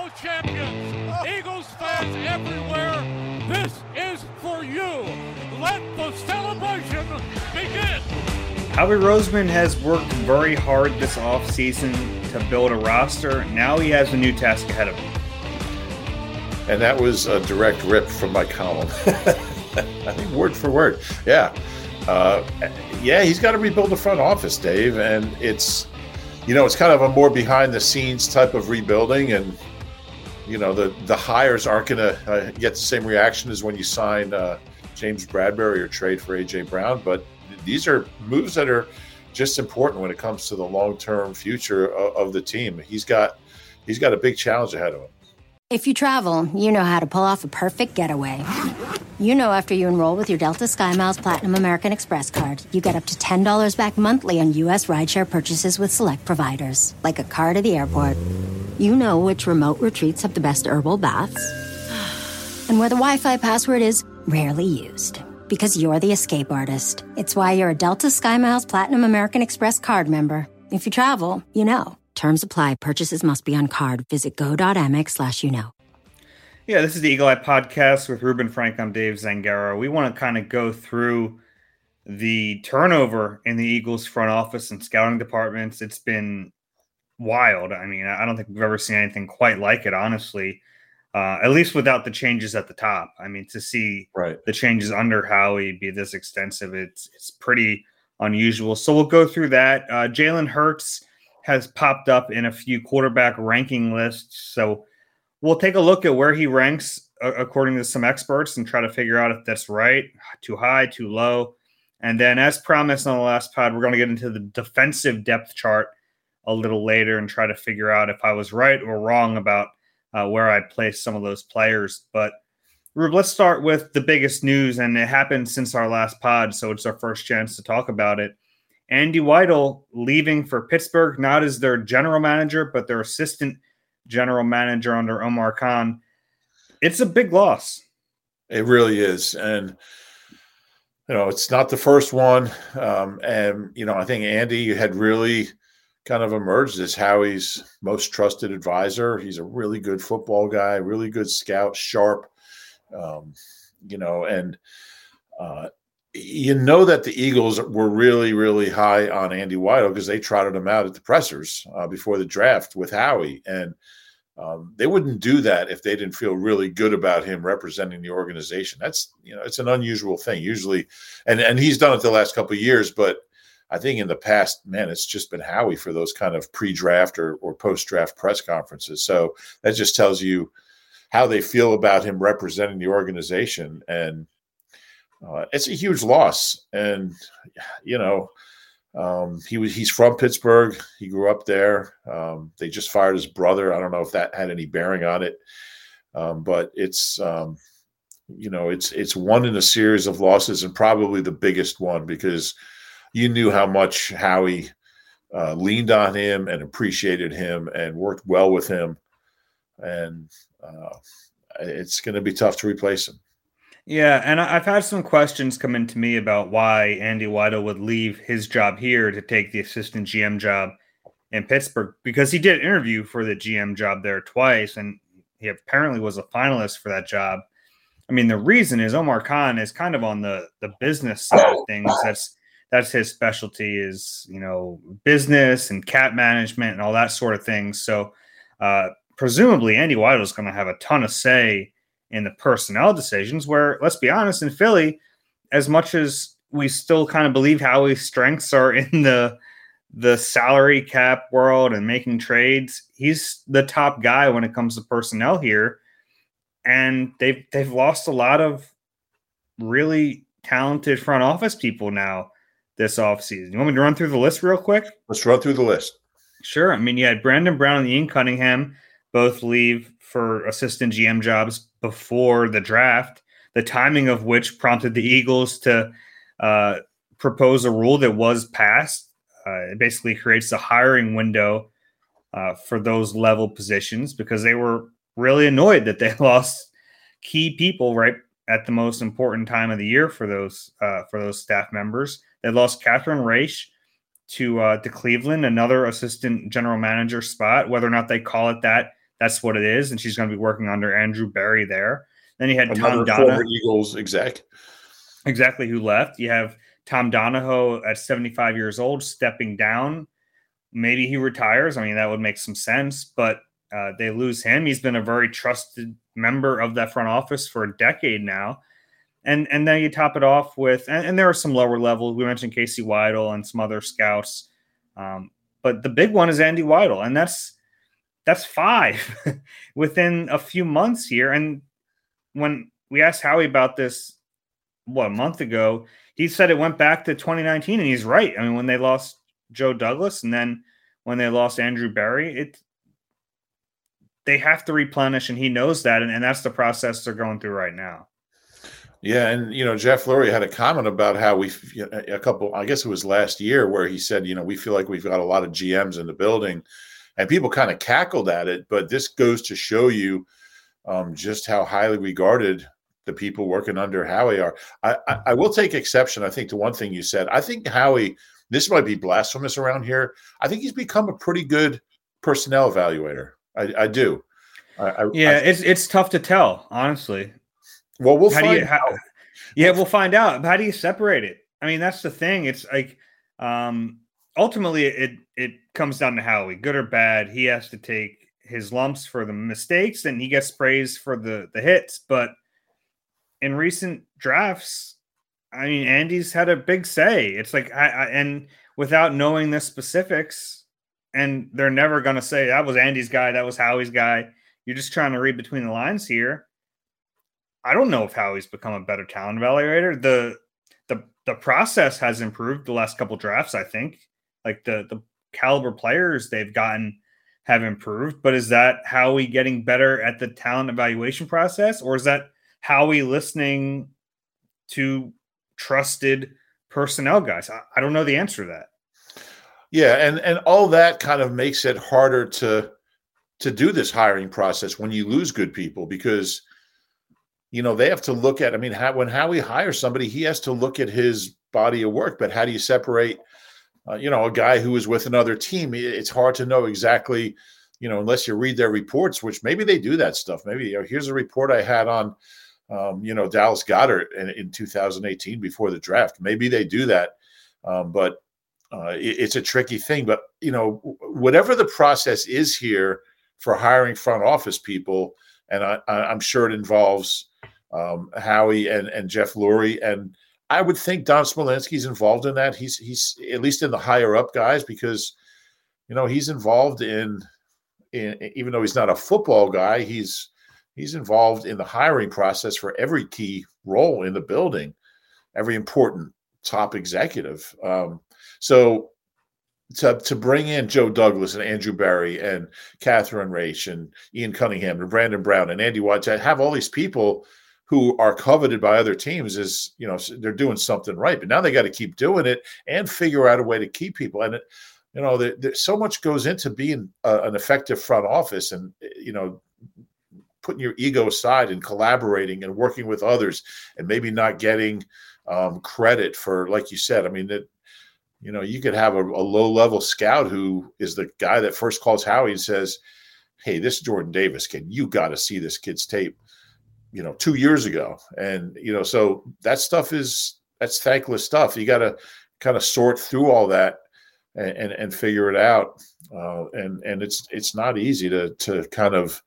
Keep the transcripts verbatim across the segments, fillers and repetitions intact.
World champions, Eagles fans everywhere, this is for you. Let the celebration begin. Howie Roseman has worked very hard this offseason to build a roster. Now he has a new task ahead of him. And that was a direct rip from my column. I think word for word. Yeah. Uh, yeah, he's got to rebuild the front office, Dave. And it's, you know, it's kind of a more behind the scenes type of rebuilding. And, you know, the, the hires aren't going to uh, get the same reaction as when you sign uh, James Bradbury or trade for A J Brown. But these are moves that are just important when it comes to the long-term future of, of the team. He's got he's got a big challenge ahead of him. If you travel, you know how to pull off a perfect getaway. You know after you enroll with your Delta SkyMiles Platinum American Express card, you get up to ten dollars back monthly on U S rideshare purchases with select providers, like a car to the airport. You know which remote retreats have the best herbal baths, and where the Wi-Fi password is rarely used. Because you're the escape artist. It's why you're a Delta SkyMiles Platinum American Express card member. If you travel, you know. Terms apply. Purchases must be on card. Visit go.amex slash you know. Yeah, this is the Eagle Eye Podcast with Ruben Frank. I'm Dave Zangaro. We want to kind of go through the turnover in the Eagles front office and scouting departments. It's been wild. I mean, I don't think we've ever seen anything quite like it, honestly. Uh, at least without the changes at the top. I mean, to see right. the changes under Howie be this extensive, it's it's pretty unusual. So we'll go through that. Uh, Jalen Hurts has popped up in a few quarterback ranking lists. So we'll take a look at where he ranks uh, according to some experts and try to figure out if that's right, too high, too low. And then as promised on the last pod, we're going to get into the defensive depth chart a little later and try to figure out if I was right or wrong about Uh, where I place some of those players. But Rube, let's start with the biggest news, and it happened since our last pod, so it's our first chance to talk about it. Andy Weidl leaving for Pittsburgh, not as their general manager, but their assistant general manager under Omar Khan. It's a big loss. It really is. And, you know, it's not the first one. Um, and, you know, I think Andy had really kind of emerged as Howie's most trusted advisor. He's a really good football guy, really good scout, sharp, um, you know, and uh, you know that the Eagles were really, really high on Andy Weidl because they trotted him out at the pressers uh, before the draft with Howie. And um, they wouldn't do that if they didn't feel really good about him representing the organization. That's, you know, it's an unusual thing usually. And, and he's done it the last couple of years, but I think in the past, man, it's just been Howie for those kind of pre-draft or, or post-draft press conferences. So that just tells you how they feel about him representing the organization. And uh, it's a huge loss. And, you know, um, he was he's from Pittsburgh. He grew up there. Um, they just fired his brother. I don't know if that had any bearing on it. Um, but it's, um, you know, it's it's one in a series of losses and probably the biggest one because – you knew how much Howie uh, leaned on him and appreciated him and worked well with him. And uh, it's going to be tough to replace him. Yeah, and I've had some questions come into me about why Andy Weidl would leave his job here to take the assistant G M job in Pittsburgh, because he did interview for the G M job there twice, and he apparently was a finalist for that job. I mean, the reason is Omar Khan is kind of on the, the business side of things. That's That's his specialty is, you know, business and cap management and all that sort of thing. So uh, presumably Andy Weidl is going to have a ton of say in the personnel decisions where, let's be honest, in Philly, as much as we still kind of believe Howie's strengths are in the the salary cap world and making trades, he's the top guy when it comes to personnel here. And they've, they've lost a lot of really talented front office people now this offseason. You want me to run through the list real quick? Let's run through the list. Sure. I mean, you had Brandon Brown and Ian Cunningham both leave for assistant G M jobs before the draft, the timing of which prompted the Eagles to uh, propose a rule that was passed. Uh, it basically creates a hiring window uh, for those level positions because they were really annoyed that they lost key people right at the most important time of the year for those uh, for those staff members. They lost Catherine Raish to uh, to Cleveland, another assistant general manager spot. Whether or not they call it that that's what it is, and she's going to be working under Andrew Berry there. Then you had Another Tom Donahoe, former Eagles exec, exactly, who left. You have Tom Donahoe at seventy-five years old stepping down. Maybe he retires. I mean, that would make some sense, but uh, they lose him. He's been a very trusted member of that front office for a decade now. And and then you top it off with, and, and there are some lower levels. We mentioned Casey Weidel and some other scouts. Um, but the big one is Andy Weidel, and that's that's five within a few months here. And when we asked Howie about this, what, a month ago, he said it went back to twenty nineteen, and he's right. I mean, when they lost Joe Douglas and then when they lost Andrew Berry, it they have to replenish, and he knows that, and, and that's the process they're going through right now. Yeah, and you know, Jeff Lurie had a comment about how we a couple, I guess it was last year, where he said, you know, we feel like we've got a lot of G Ms in the building, and people kind of cackled at it. But this goes to show you um, just how highly regarded the people working under Howie are. I, I, I will take exception, I think, to one thing you said. I think Howie, this might be blasphemous around here, I think he's become a pretty good personnel evaluator. I, I do. I, I, yeah, I, it's it's tough to tell, honestly. Well, we'll how find do you, how, out. Yeah, we'll find out. How do you separate it? I mean, that's the thing. It's like um, ultimately it it comes down to Howie, good or bad. He has to take his lumps for the mistakes, and he gets praised for the the hits. But in recent drafts, I mean, Andy's had a big say. It's like, I, I and without knowing the specifics, and they're never going to say that was Andy's guy, that was Howie's guy. You're just trying to read between the lines here. I don't know if Howie's become a better talent evaluator. The the the process has improved the last couple drafts, I think. Like the the caliber players they've gotten have improved, but is that Howie getting better at the talent evaluation process, or is that Howie listening to trusted personnel guys? I, I don't know the answer to that. Yeah, and and all that kind of makes it harder to to do this hiring process when you lose good people, because you know, they have to look at, I mean, how, when Howie hires somebody, he has to look at his body of work. But how do you separate, uh, you know, a guy who is with another team? It's hard to know exactly, you know, unless you read their reports, which maybe they do that stuff. Maybe, you know, here's a report I had on, um, you know, Dallas Goedert in, in two thousand eighteen before the draft. Maybe they do that. Um, but uh, it, it's a tricky thing. But, you know, whatever the process is here for hiring front office people, and I, I'm sure it involves um, Howie and, and Jeff Lurie. And I would think Don Smolenski's involved in that. He's he's at least in the higher up guys, because, you know, he's involved in, in even though he's not a football guy, he's he's involved in the hiring process for every key role in the building, every important top executive. Um, so to to bring in Joe Douglas and Andrew Berry and Catherine Raich and Ian Cunningham and Brandon Brown and Andy White, to have all these people who are coveted by other teams is, you know, they're doing something right. But now they got to keep doing it and figure out a way to keep people. And, it, you know, there, there, so much goes into being a, an effective front office, and, you know, putting your ego aside and collaborating and working with others, and maybe not getting um, credit for, like you said, I mean, that, you know, you could have a, a low-level scout who is the guy that first calls Howie and says, hey, this Jordan Davis kid, you got to see this kid's tape, you know, two years ago. And, you know, so that stuff is, that's thankless stuff. You got to kind of sort through all that and, and, and figure it out. Uh, and, and it's, it's not easy to, to kind of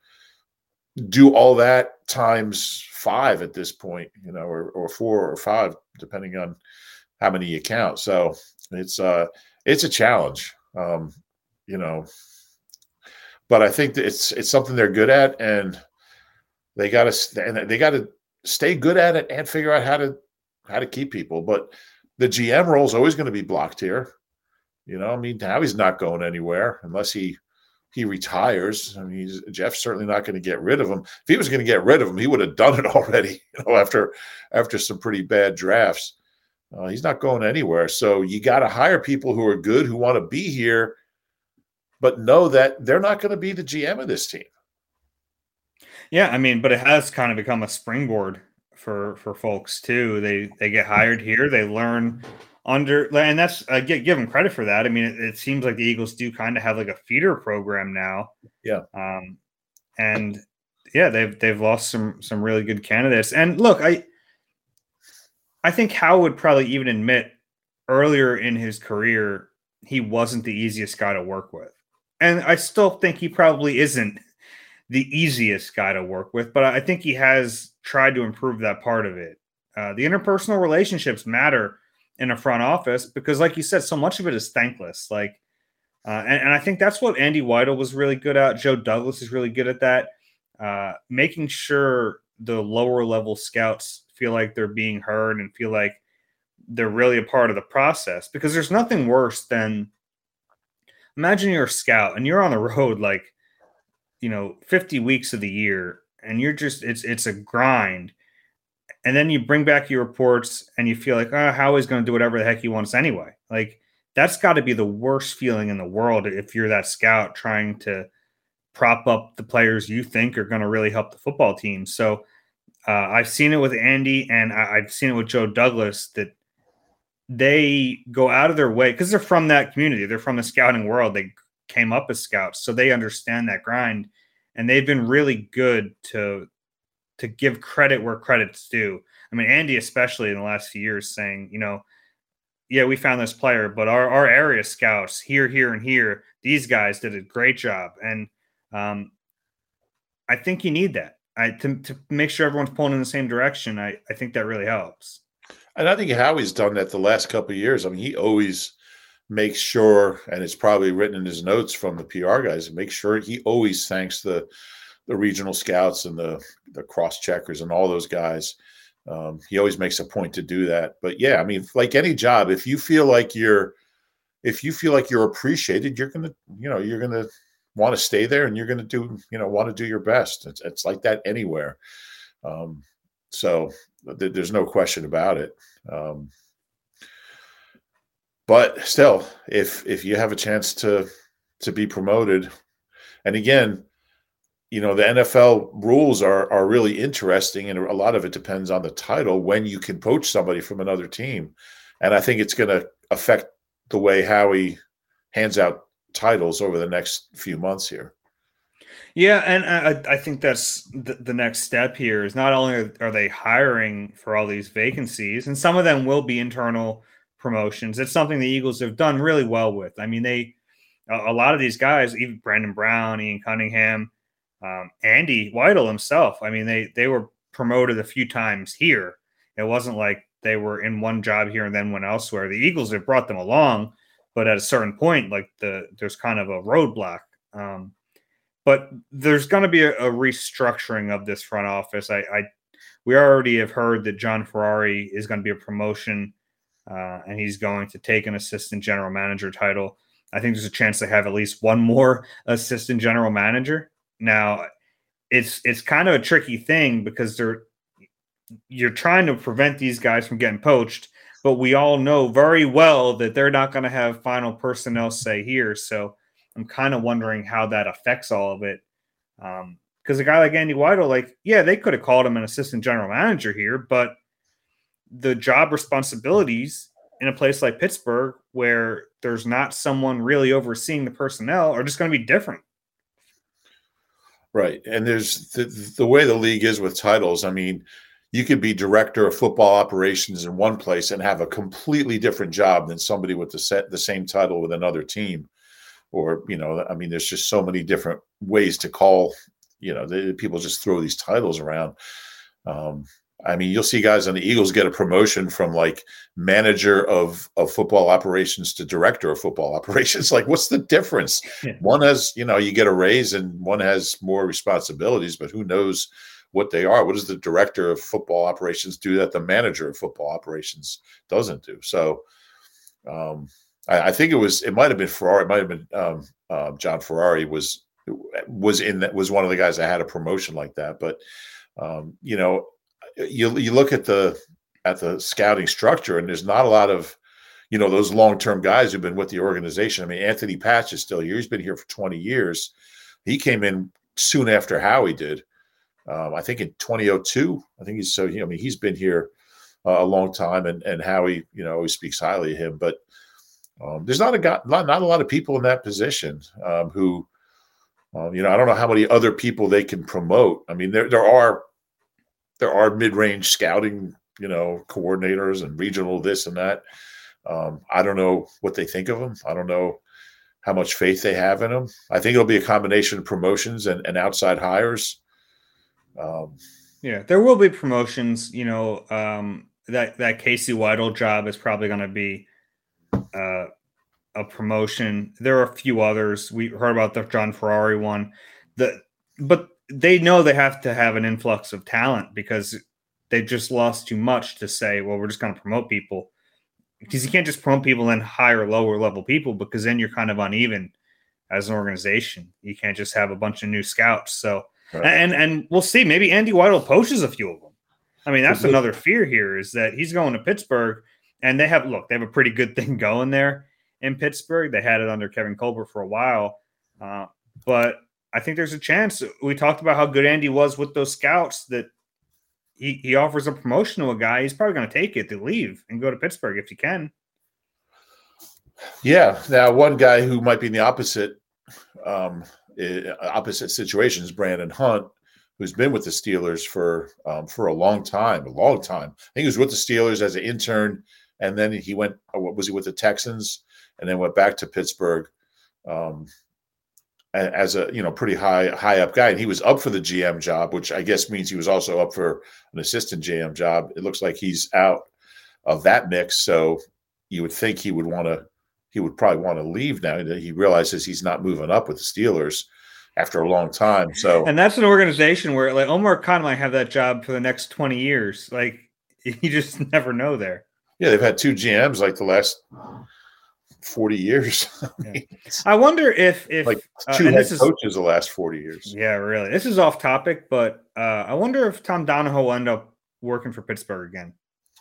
do all that times five at this point, you know, or, or four or five, depending on how many you count. So it's, uh, it's a challenge, um, you know, but I think that it's, it's something they're good at, and they got to, and they got to stay good at it and figure out how to, how to keep people. But the G M role is always going to be blocked here. You know, I mean, now he's not going anywhere unless he, he retires. I mean, he's, Jeff's certainly not going to get rid of him. If he was going to get rid of him, he would have done it already, you know, after, after some pretty bad drafts. Uh, he's not going anywhere. So you got to hire people who are good, who want to be here, but know that they're not going to be the G M of this team. Yeah, I mean, but it has kind of become a springboard for for folks too. They they get hired here, they learn under, and that's I give give them credit for that. I mean, it, it seems like the Eagles do kind of have like a feeder program now. Yeah. Um, and yeah, they've they've lost some some really good candidates. And look, I I think Howe would probably even admit earlier in his career he wasn't the easiest guy to work with, and I still think he probably isn't the easiest guy to work with. But I think he has tried to improve that part of it. Uh, the interpersonal relationships matter in a front office because, like you said, so much of it is thankless. Like, uh, and, and I think that's what Andy Weidel was really good at. Joe Douglas is really good at that, uh, making sure the lower level scouts feel like they're being heard and feel like they're really a part of the process. Because there's nothing worse than, imagine you're a scout and you're on the road like, you know, fifty weeks of the year, and you're just, it's it's a grind. And then you bring back your reports and you feel like, oh, Howie's going to do whatever the heck he wants anyway. Like, that's got to be the worst feeling in the world if you're that scout trying to prop up the players you think are going to really help the football team. So uh, I've seen it with Andy, and I- I've seen it with Joe Douglas, that they go out of their way because they're from that community. They're from the scouting world. They came up as scouts, so they understand that grind, and they've been really good to to give credit where credit's due. I mean, Andy, especially in the last few years, saying, you know, yeah, we found this player, but our, our area scouts here, here, and here, these guys did a great job. And um, I think you need that I, to, to make sure everyone's pulling in the same direction. I, I think that really helps. And I think Howie's done that the last couple of years. I mean, he always makes sure, and it's probably written in his notes from the P R guys, make sure he always thanks the the regional scouts and the, the cross checkers and all those guys. Um, he always makes a point to do that. But yeah, I mean, like any job, if you feel like you're, if you feel like you're appreciated, you're going to, you know, you're going to want to stay there, and you're going to do, you know, want to do your best. It's, it's like that anywhere. Um, so th- there's no question about it. Um, but still, if, if you have a chance to, to be promoted, and again, you know, the N F L rules are are really interesting, and a lot of it depends on the title when you can poach somebody from another team. And I think it's going to affect the way Howie hands out titles over the next few months here. Yeah, and I, I think that's the, the next step here is not only are they hiring for all these vacancies, and some of them will be internal promotions. It's something the Eagles have done really well with. I mean, they a, a lot of these guys, even Brandon Brown, Ian Cunningham, Um, Andy Weidel himself, I mean, they they were promoted a few times here. It wasn't like they were in one job here and then went elsewhere. The Eagles have brought them along, but at a certain point, like the there's kind of a roadblock. Um, but there's going to be a, a restructuring of this front office. I, I we already have heard that John Ferrari is going to be a promotion, uh, and he's going to take an assistant general manager title. I think there's a chance they have at least one more assistant general manager. Now, it's it's kind of a tricky thing because they're you're trying to prevent these guys from getting poached, but we all know very well that they're not going to have final personnel say here. So I'm kind of wondering how that affects all of it. Um, because a guy like Andy Weidel, like, yeah, they could have called him an assistant general manager here, but the job responsibilities in a place like Pittsburgh, where there's not someone really overseeing the personnel, are just going to be different. Right. And there's the, the way the league is with titles. I mean, you could be director of football operations in one place and have a completely different job than somebody with the set, the same title with another team. Or, you know, I mean, there's just so many different ways to call, you know, the, people just throw these titles around. Um, I mean, you'll see guys on the Eagles get a promotion from like manager of, of football operations to director of football operations. Like, what's the difference? Yeah. One has, you know, you get a raise and one has more responsibilities, but who knows what they are? What does the director of football operations do that the manager of football operations doesn't do? So um, I, I think it was, it might've been Ferrari. It might've been um, uh, John Ferrari was, was in that was one of the guys that had a promotion like that. But um, you know, You you look at the at the scouting structure, and there's not a lot of, you know, those long-term guys who've been with the organization. I mean, Anthony Patch is still here. He's been here for twenty years. He came in soon after Howie did. Um, I think in twenty oh two. I think he's so. I mean, he's been here uh, a long time, and and Howie, you know, always speaks highly of him. But um, there's not a guy, not, not a lot of people in that position um, who Um, you know, I don't know how many other people they can promote. I mean, there there are there are mid-range scouting, you know, coordinators and regional this and that. Um, I don't know what they think of them. I don't know how much faith they have in them. I think it'll be a combination of promotions and, and outside hires. Um, yeah, there will be promotions. You know, um, that that Casey Weidel job is probably going to be uh, a promotion. There are a few others. We heard about the John Ferrari one. The but they know they have to have an influx of talent because they just lost too much to say, well, we're just going to promote people. Because you can't just promote people and hire lower level people because then you're kind of uneven as an organization. You can't just have a bunch of new scouts. So, right. and and we'll see. Maybe Andy Weidel poaches a few of them. I mean, that's another fear here is that he's going to Pittsburgh, and they have look, they have a pretty good thing going there in Pittsburgh. They had it under Kevin Colbert for a while, uh, but I think there's a chance. We talked about how good Andy was with those scouts that. He, he offers a promotion to a guy, he's probably going to take it to leave and go to Pittsburgh if he can. Yeah. Now, one guy who might be in the opposite um, opposite situation is Brandon Hunt, who's been with the Steelers for um, for a long time, a long time. I think he was with the Steelers as an intern, and then he went. What was he with the Texans, and then went back to Pittsburgh. Um, as a you know pretty high high up guy, and he was up for the G M job, which I guess means he was also up for an assistant G M job. It looks like he's out of that mix, so you would think he would want to he would probably want to leave now. He realizes he's not moving up with the Steelers after a long time. So, and that's an organization where like Omar Khan might have that job for the next twenty years. Like you just never know there. Yeah, they've had two G Ms like the last forty years. I, mean, I wonder if if like two uh, head coaches is, the last forty years. Yeah, really. This is off topic, but uh, I wonder if Tom Donahoe will end up working for Pittsburgh again.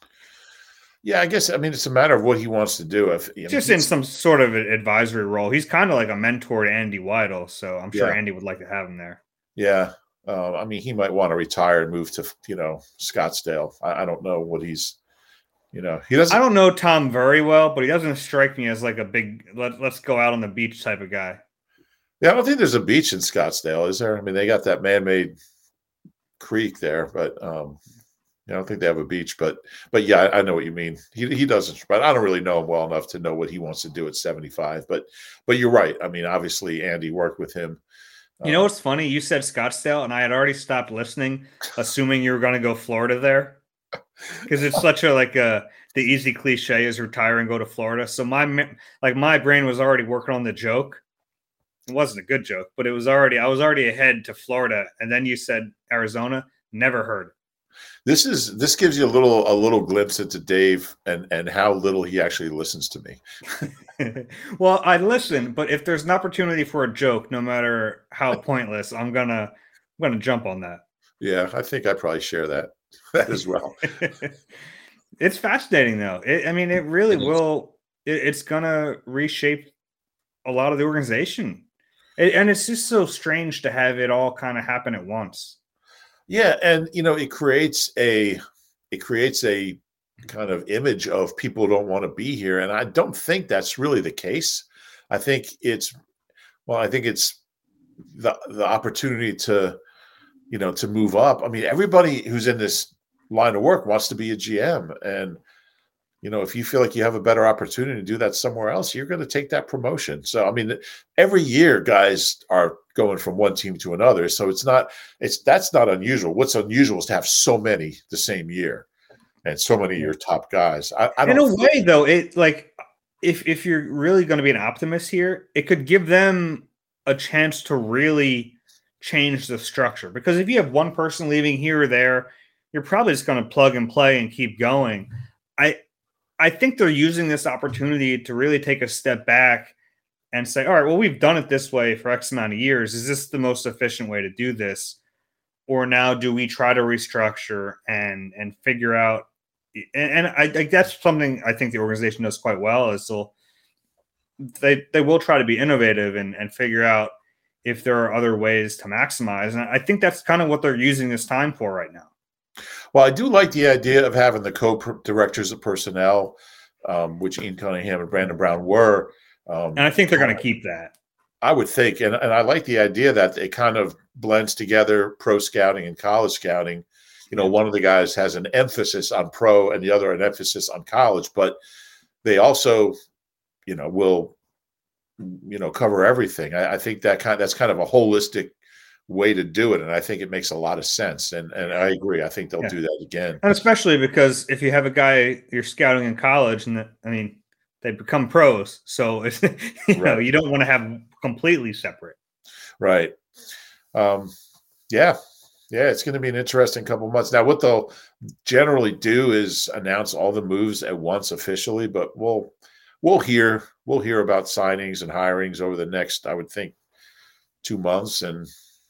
Yeah, I guess. I mean, it's a matter of what he wants to do. If I mean, just in some sort of advisory role, he's kind of like a mentor to Andy Weidel, so I'm sure yeah. Andy would like to have him there. Yeah, uh, I mean, he might want to retire and move to you know Scottsdale. I, I don't know what he's. You know, he doesn't. I don't know Tom very well, but he doesn't strike me as like a big let, let's go out on the beach type of guy. Yeah, I don't think there's a beach in Scottsdale, is there? I mean, they got that man-made creek there, but um, I don't think they have a beach. But but yeah, I, I know what you mean. He he doesn't, but I don't really know him well enough to know what he wants to do at seventy-five. But but you're right. I mean, obviously Andy worked with him. You um, know what's funny? You said Scottsdale, and I had already stopped listening, assuming you were going to go Florida there. Because it's such a like a the easy cliche is retire and go to Florida. So my like my brain was already working on the joke. It wasn't a good joke, but it was already I was already ahead to Florida. And then you said Arizona. Never heard. This is this gives you a little a little glimpse into Dave and and how little he actually listens to me. Well, I listen, but if there's an opportunity for a joke, no matter how pointless, I'm gonna I'm gonna jump on that. Yeah, I think I probably share that. That as well. It's fascinating, though. It, I mean, it really it will. It, it's going to reshape a lot of the organization. It, and it's just so strange to have it all kind of happen at once. Yeah. And, you know, it creates a it creates a kind of image of people don't want to be here. And I don't think that's really the case. I think it's well, I think it's the the opportunity to you know, to move up. I mean, everybody who's in this line of work wants to be a G M. And, you know, if you feel like you have a better opportunity to do that somewhere else, you're going to take that promotion. So, I mean, every year guys are going from one team to another. So it's not, it's, that's not unusual. What's unusual is to have so many the same year and so many of your top guys. I, I don't in a way though, it like, if, if you're really going to be an optimist here, it could give them a chance to really change the structure, because if you have one person leaving here or there, you're probably just going to plug and play and keep going. I I think they're using this opportunity to really take a step back and say, all right, well, we've done it this way for X amount of years. Is this the most efficient way to do this? Or now do we try to restructure and and figure out and, and I think that's something I think the organization does quite well is they'll they they will try to be innovative and, and figure out if there are other ways to maximize. And I think that's kind of what they're using this time for right now. Well, I do like the idea of having the co-directors of personnel, um, which Ian Cunningham and Brandon Brown were. Um, and I think they're going to keep that. I would think, and, and I like the idea that it kind of blends together pro scouting and college scouting. You know, one of the guys has an emphasis on pro and the other an emphasis on college, but they also, you know, will, you know, cover everything. I, I think that kind that's kind of a holistic way to do it, and I think it makes a lot of sense. And and I agree. I think they'll yeah. do that again, and especially because if you have a guy you're scouting in college, and the, I mean, they become pros, so it's, you right. know you don't want to have completely separate. Right. Um, yeah. Yeah, it's going to be an interesting couple of months. Now, what they'll generally do is announce all the moves at once officially, but we'll we'll hear we'll hear about signings and hirings over the next, I would think, two months, and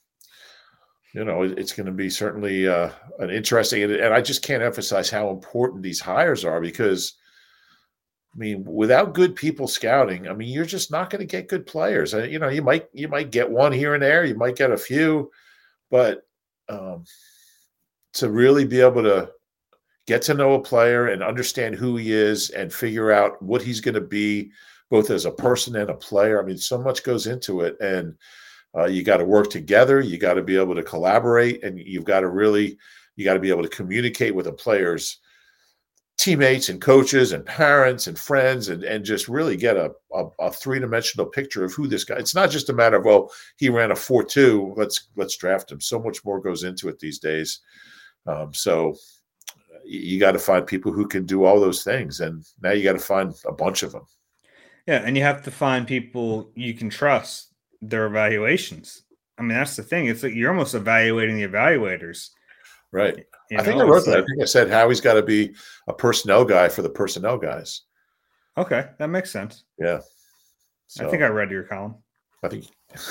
you know it, it's going to be certainly uh, an interesting. And, and I just can't emphasize how important these hires are, because I mean, without good people scouting, I mean, you're just not going to get good players. You know, you might you might get one here and there, you might get a few, but Um, to really be able to get to know a player and understand who he is and figure out what he's going to be, both as a person and a player. I mean, so much goes into it, and uh, you got to work together. You got to be able to collaborate, and you've got to really, you got to be able to communicate with a player's teammates and coaches and parents and friends, and, and just really get a, a, a three-dimensional picture of who this guy. It's not just a matter of, well, he ran a four two, let's let's draft him. So much more goes into it these days. Um, so you got to find people who can do all those things, and now you got to find a bunch of them. Yeah, and you have to find people you can trust their evaluations. I mean, that's the thing. It's like you're almost evaluating the evaluators. Right. You I think know, I wrote that. like, I think I said Howie's got to be a personnel guy for the personnel guys. Okay, that makes sense. Yeah. So, I think I read your column. I think.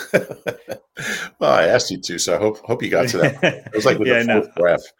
Well, I asked you to, so I hope hope you got to that. It was like with yeah, the fourth no. graph.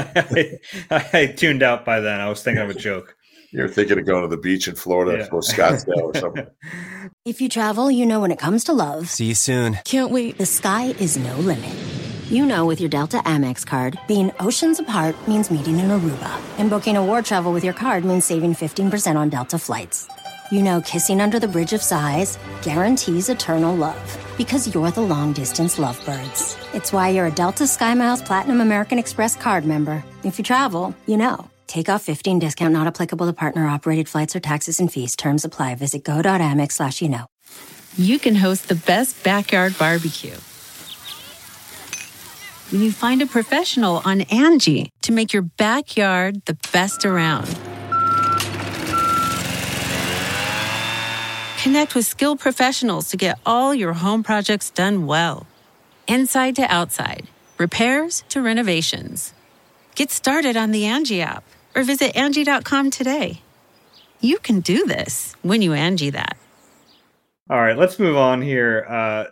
I, I tuned out by then. I was thinking of a joke. You're thinking of going to the beach in Florida Yeah. or Scottsdale or something. If you travel, you know when it comes to love, See you soon. can't wait. The sky is no limit. You know, with your Delta Amex card, being oceans apart means meeting in Aruba, and booking a war travel with your card means saving fifteen percent on Delta flights. You know, kissing under the bridge of sighs guarantees eternal love, because you're the long-distance lovebirds. It's why you're a Delta SkyMiles Platinum American Express card member. If you travel, you know. Take off fifteen discount not applicable to partner-operated flights or taxes and fees. Terms apply. Visit go.amex slash you know. You can host the best backyard barbecue when you find a professional on Angie to make your backyard the best around. Connect with skilled professionals to get all your home projects done well. Inside to outside, repairs to renovations. Get started on the Angie app or visit Angie dot com today. You can do this when you Angie that. All right, let's move on here. Uh,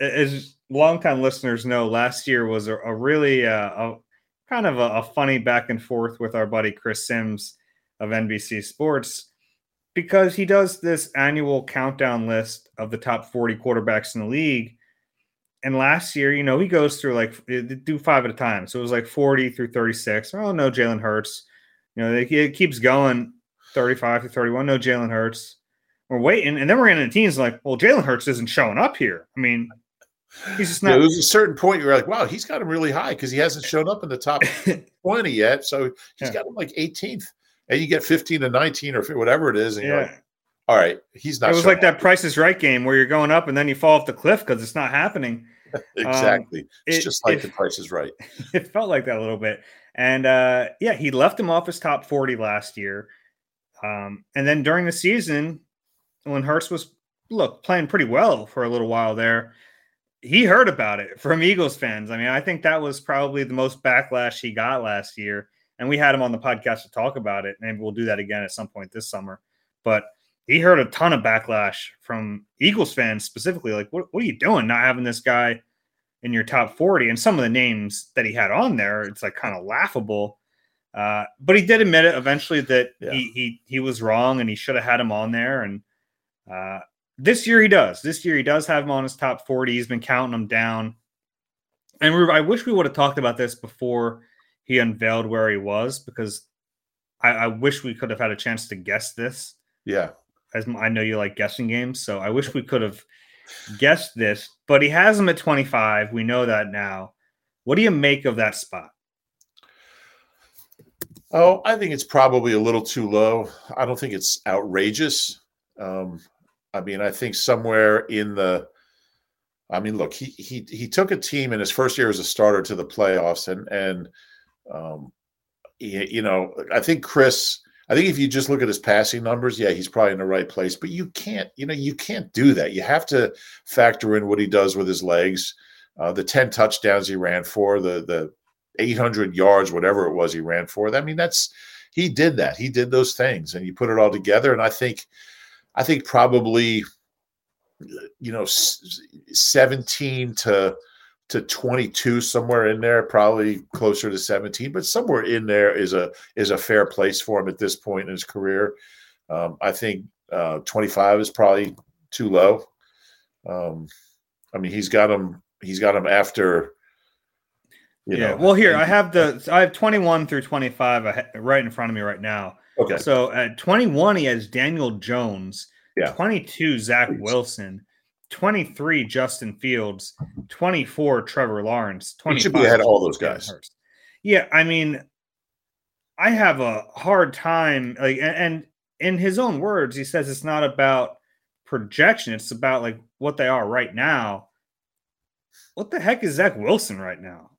as longtime listeners know, last year was a, a really uh, a, kind of a, a funny back and forth with our buddy Chris Sims of N B C Sports, because he does this annual countdown list of the top forty quarterbacks in the league. And last year, you know, he goes through like do five at a time. So it was like forty through thirty-six. Oh, no, Jalen Hurts. You know, it keeps going thirty-five to thirty-one. No, Jalen Hurts. We're waiting. And then we're getting the teams like, well, Jalen Hurts isn't showing up here. I mean, he's just not. Yeah, there was a certain point you're like, wow, he's got him really high because he hasn't shown up in the top twenty yet. So he's Yeah. got him like eighteenth. And you get fifteen to nineteen or whatever it is. And you're Yeah. like, all right, he's not. It was showing like that up. Price is Right game where you're going up and then you fall off the cliff because it's not happening. Exactly. Um, it's it- just like it- the Price is Right. It felt like that a little bit. And uh, yeah, he left him off his top forty last year. Um, and then during the season, when Hurts was, look, playing pretty well for a little while there, he heard about it from Eagles fans. I mean, I think that was probably the most backlash he got last year. And we had him on the podcast to talk about it. Maybe we'll do that again at some point this summer. But he heard a ton of backlash from Eagles fans specifically. Like, what, what are you doing not having this guy in your top forty? And some of the names that he had on there, it's like kind of laughable. Uh, but he did admit it eventually that Yeah. he, he he was wrong and he should have had him on there. And uh, this year he does. This year he does have him on his top forty. He's been counting them down. And we, I wish we would have talked about this before he unveiled where he was, because I, I wish we could have had a chance to guess this. Yeah. As I know you like guessing games, so I wish we could have guessed this, but he has him at twenty-five. We know that now. What do you make of that spot? Oh, I think it's probably a little too low. I don't think it's outrageous. Um, I mean, I think somewhere in the I mean, look, he he he took a team in his first year as a starter to the playoffs, and and um, he, you know, I think Chris. I think if you just look at his passing numbers, yeah, he's probably in the right place. But you can't, you know, you can't do that. You have to factor in what he does with his legs, uh, the ten touchdowns he ran for, the the eight hundred yards, whatever it was he ran for. I mean, that's he did that. He did those things, and you put it all together. And I think, I think probably, you know, seventeen to to twenty-two, somewhere in there, probably closer to seventeen, but somewhere in there is a is a fair place for him at this point in his career. Um, I think uh, twenty-five is probably too low. Um, I mean, he's got him. He's got him after. You yeah. know, well, here I have the I have twenty-one through twenty-five right in front of me right now. Okay. So at twenty-one, he has Daniel Jones. Yeah. twenty-two, Zach Wilson. twenty-three, Justin Fields. twenty-four, Trevor Lawrence. He should be ahead of all those guys. Yeah, I mean, I have a hard time. Like, and, and in his own words, he says it's not about projection; it's about like what they are right now. What the heck is Zach Wilson right now?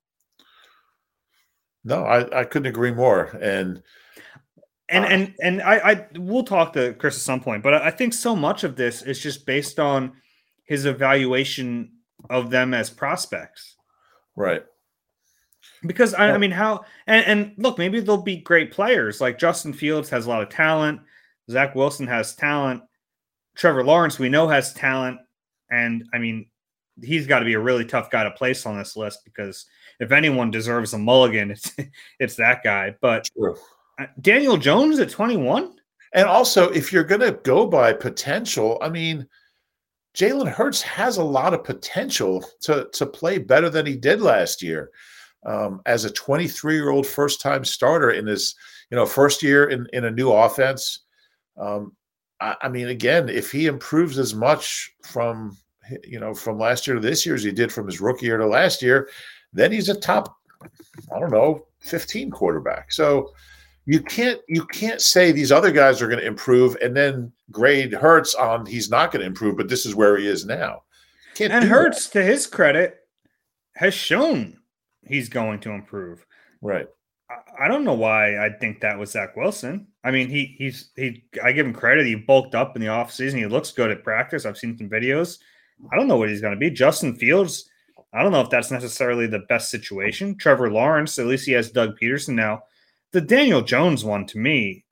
No, I, I couldn't agree more. And and uh, and and I, I we'll talk to Chris at some point, but I think so much of this is just based on his evaluation of them as prospects. Right. Because I, I mean, how and, and look, maybe they'll be great players. Like Justin Fields has a lot of talent. Zach Wilson has talent. Trevor Lawrence, we know, has talent. And I mean, he's got to be a really tough guy to place on this list, because if anyone deserves a mulligan, it's it's that guy. But True. Daniel Jones at twenty-one? And also, if you're going to go by potential, I mean, Jalen Hurts has a lot of potential to, to play better than he did last year. Um, as a twenty-three-year-old first-time starter in his, you know, first year in, in a new offense. Um, I, I mean, again, if he improves as much from, you know, from last year to this year as he did from his rookie year to last year, then he's a top, I don't know, fifteen quarterback. So you can't you can't say these other guys are going to improve and then grade Hurts on he's not going to improve, but this is where he is now. Can't and Hurts, that. To his credit, has shown he's going to improve. Right. I, I don't know why I think that was Zach Wilson. I mean, he he's he. I give him credit. He bulked up in the offseason. He looks good at practice. I've seen some videos. I don't know what he's going to be. Justin Fields, I don't know if that's necessarily the best situation. Trevor Lawrence, at least he has Doug Peterson now. The Daniel Jones one, to me,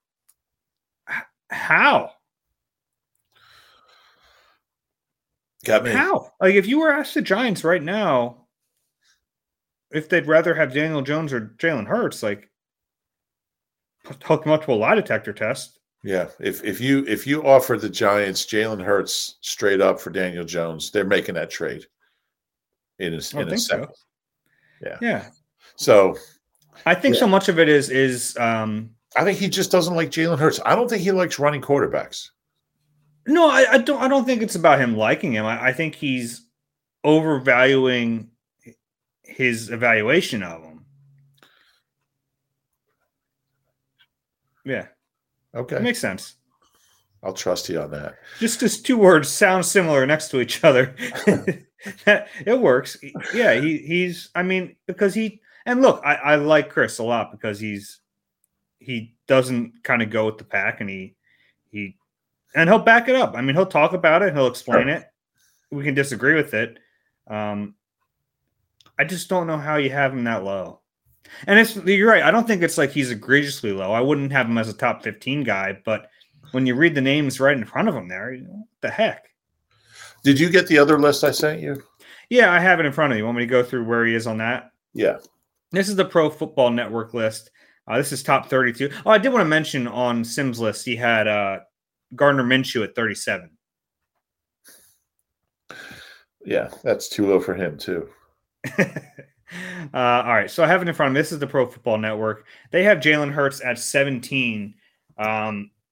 how? Got me. How? Like, if you were asked the Giants right now if they'd rather have Daniel Jones or Jalen Hurts, like, hook them up to a lie detector test. Yeah, if if you if you offer the Giants Jalen Hurts straight up for Daniel Jones, they're making that trade in a, in a second. So. Yeah, yeah. So I think yeah. so much of it is is um, I think he just doesn't like Jalen Hurts. I don't think he likes running quarterbacks. No, I, I don't. I don't think it's about him liking him. I, I think he's overvaluing his evaluation of him. Yeah. Okay. That makes sense. I'll trust you on that. Just as two words sound similar next to each other. It works. Yeah, he he's I mean, because he and look, I, I like Chris a lot because he's he doesn't kind of go with the pack, and he he and he'll back it up. I mean, he'll talk about it, he'll explain sure. it. We can disagree with it. Um I just don't know how you have him that low. And it's you're right. I don't think it's like he's egregiously low. I wouldn't have him as a top fifteen guy, but when you read the names right in front of him there, you know, what the heck? Did you get the other list I sent you? Yeah, I have it in front of you. You want me to go through where he is on that? Yeah. This is the Pro Football Network list. Uh, this is top thirty-two. Oh, I did want to mention on Sim's list, he had uh, Gardner Minshew at thirty-seven. Yeah, that's too low for him too. Uh, all right, so I have it in front of me. This is the Pro Football Network. They have Jalen Hurts at seventeen. Um,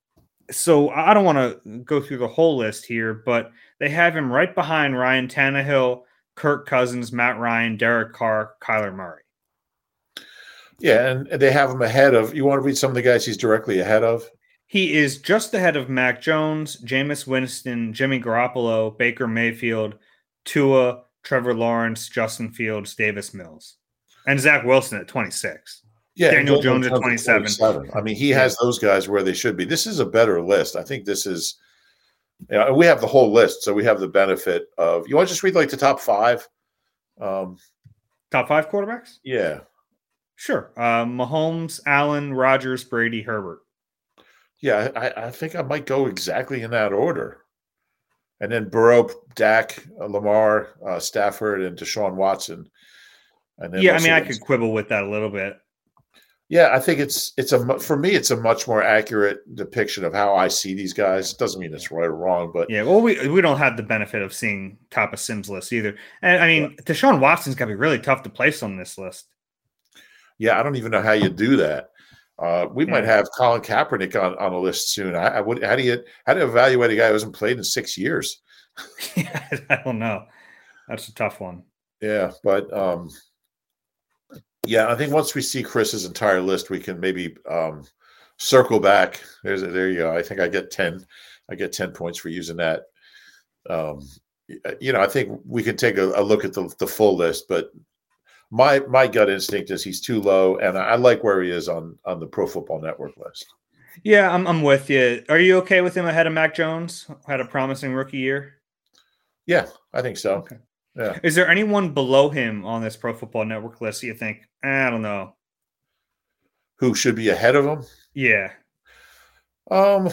so I don't want to go through the whole list here, but they have him right behind Ryan Tannehill, Kirk Cousins, Matt Ryan, Derek Carr, Kyler Murray. Yeah, and they have him ahead of – you want to read some of the guys he's directly ahead of? He is just ahead of Mac Jones, Jameis Winston, Jimmy Garoppolo, Baker Mayfield, Tua, Trevor Lawrence, Justin Fields, Davis Mills, and Zach Wilson at twenty-six. Yeah, Daniel Jones at twenty-seven. twenty-seven. I mean, he has those guys where they should be. This is a better list. I think this is – you know, we have the whole list, so we have the benefit of – you want to just read like the top five? Um, Top five quarterbacks? Yeah. Sure. Uh, Mahomes, Allen, Rodgers, Brady, Herbert. Yeah, I, I think I might go exactly in that order. And then Burrow, Dak, uh, Lamar, uh, Stafford, and Deshaun Watson. And then yeah, I mean, I could quibble with that a little bit. Yeah, I think it's it's a for me it's a much more accurate depiction of how I see these guys. It doesn't mean it's right or wrong, but yeah, well, we we don't have the benefit of seeing top of Sim's list either. And I mean, yeah. Deshaun Watson's got to be really tough to place on this list. Yeah, I don't even know how you do that. Uh, we yeah. might have Colin Kaepernick on, on a list soon. I, I would. How do you how do you evaluate a guy who hasn't played in six years? yeah, I don't know. That's a tough one. Yeah, but um, yeah, I think once we see Chris's entire list, we can maybe um, circle back. There's there you go. I think I get ten. I get ten points for using that. Um, you know, I think we can take a, a look at the, the full list, but my my gut instinct is he's too low, and I, I like where he is on on the Pro Football Network list. Yeah, I'm I'm with you. Are you okay with him ahead of Mac Jones? Had a promising rookie year. Yeah, I think so. Okay. Yeah. Is there anyone below him on this Pro Football Network list that you think, eh, I don't know, who should be ahead of him? Yeah. Um.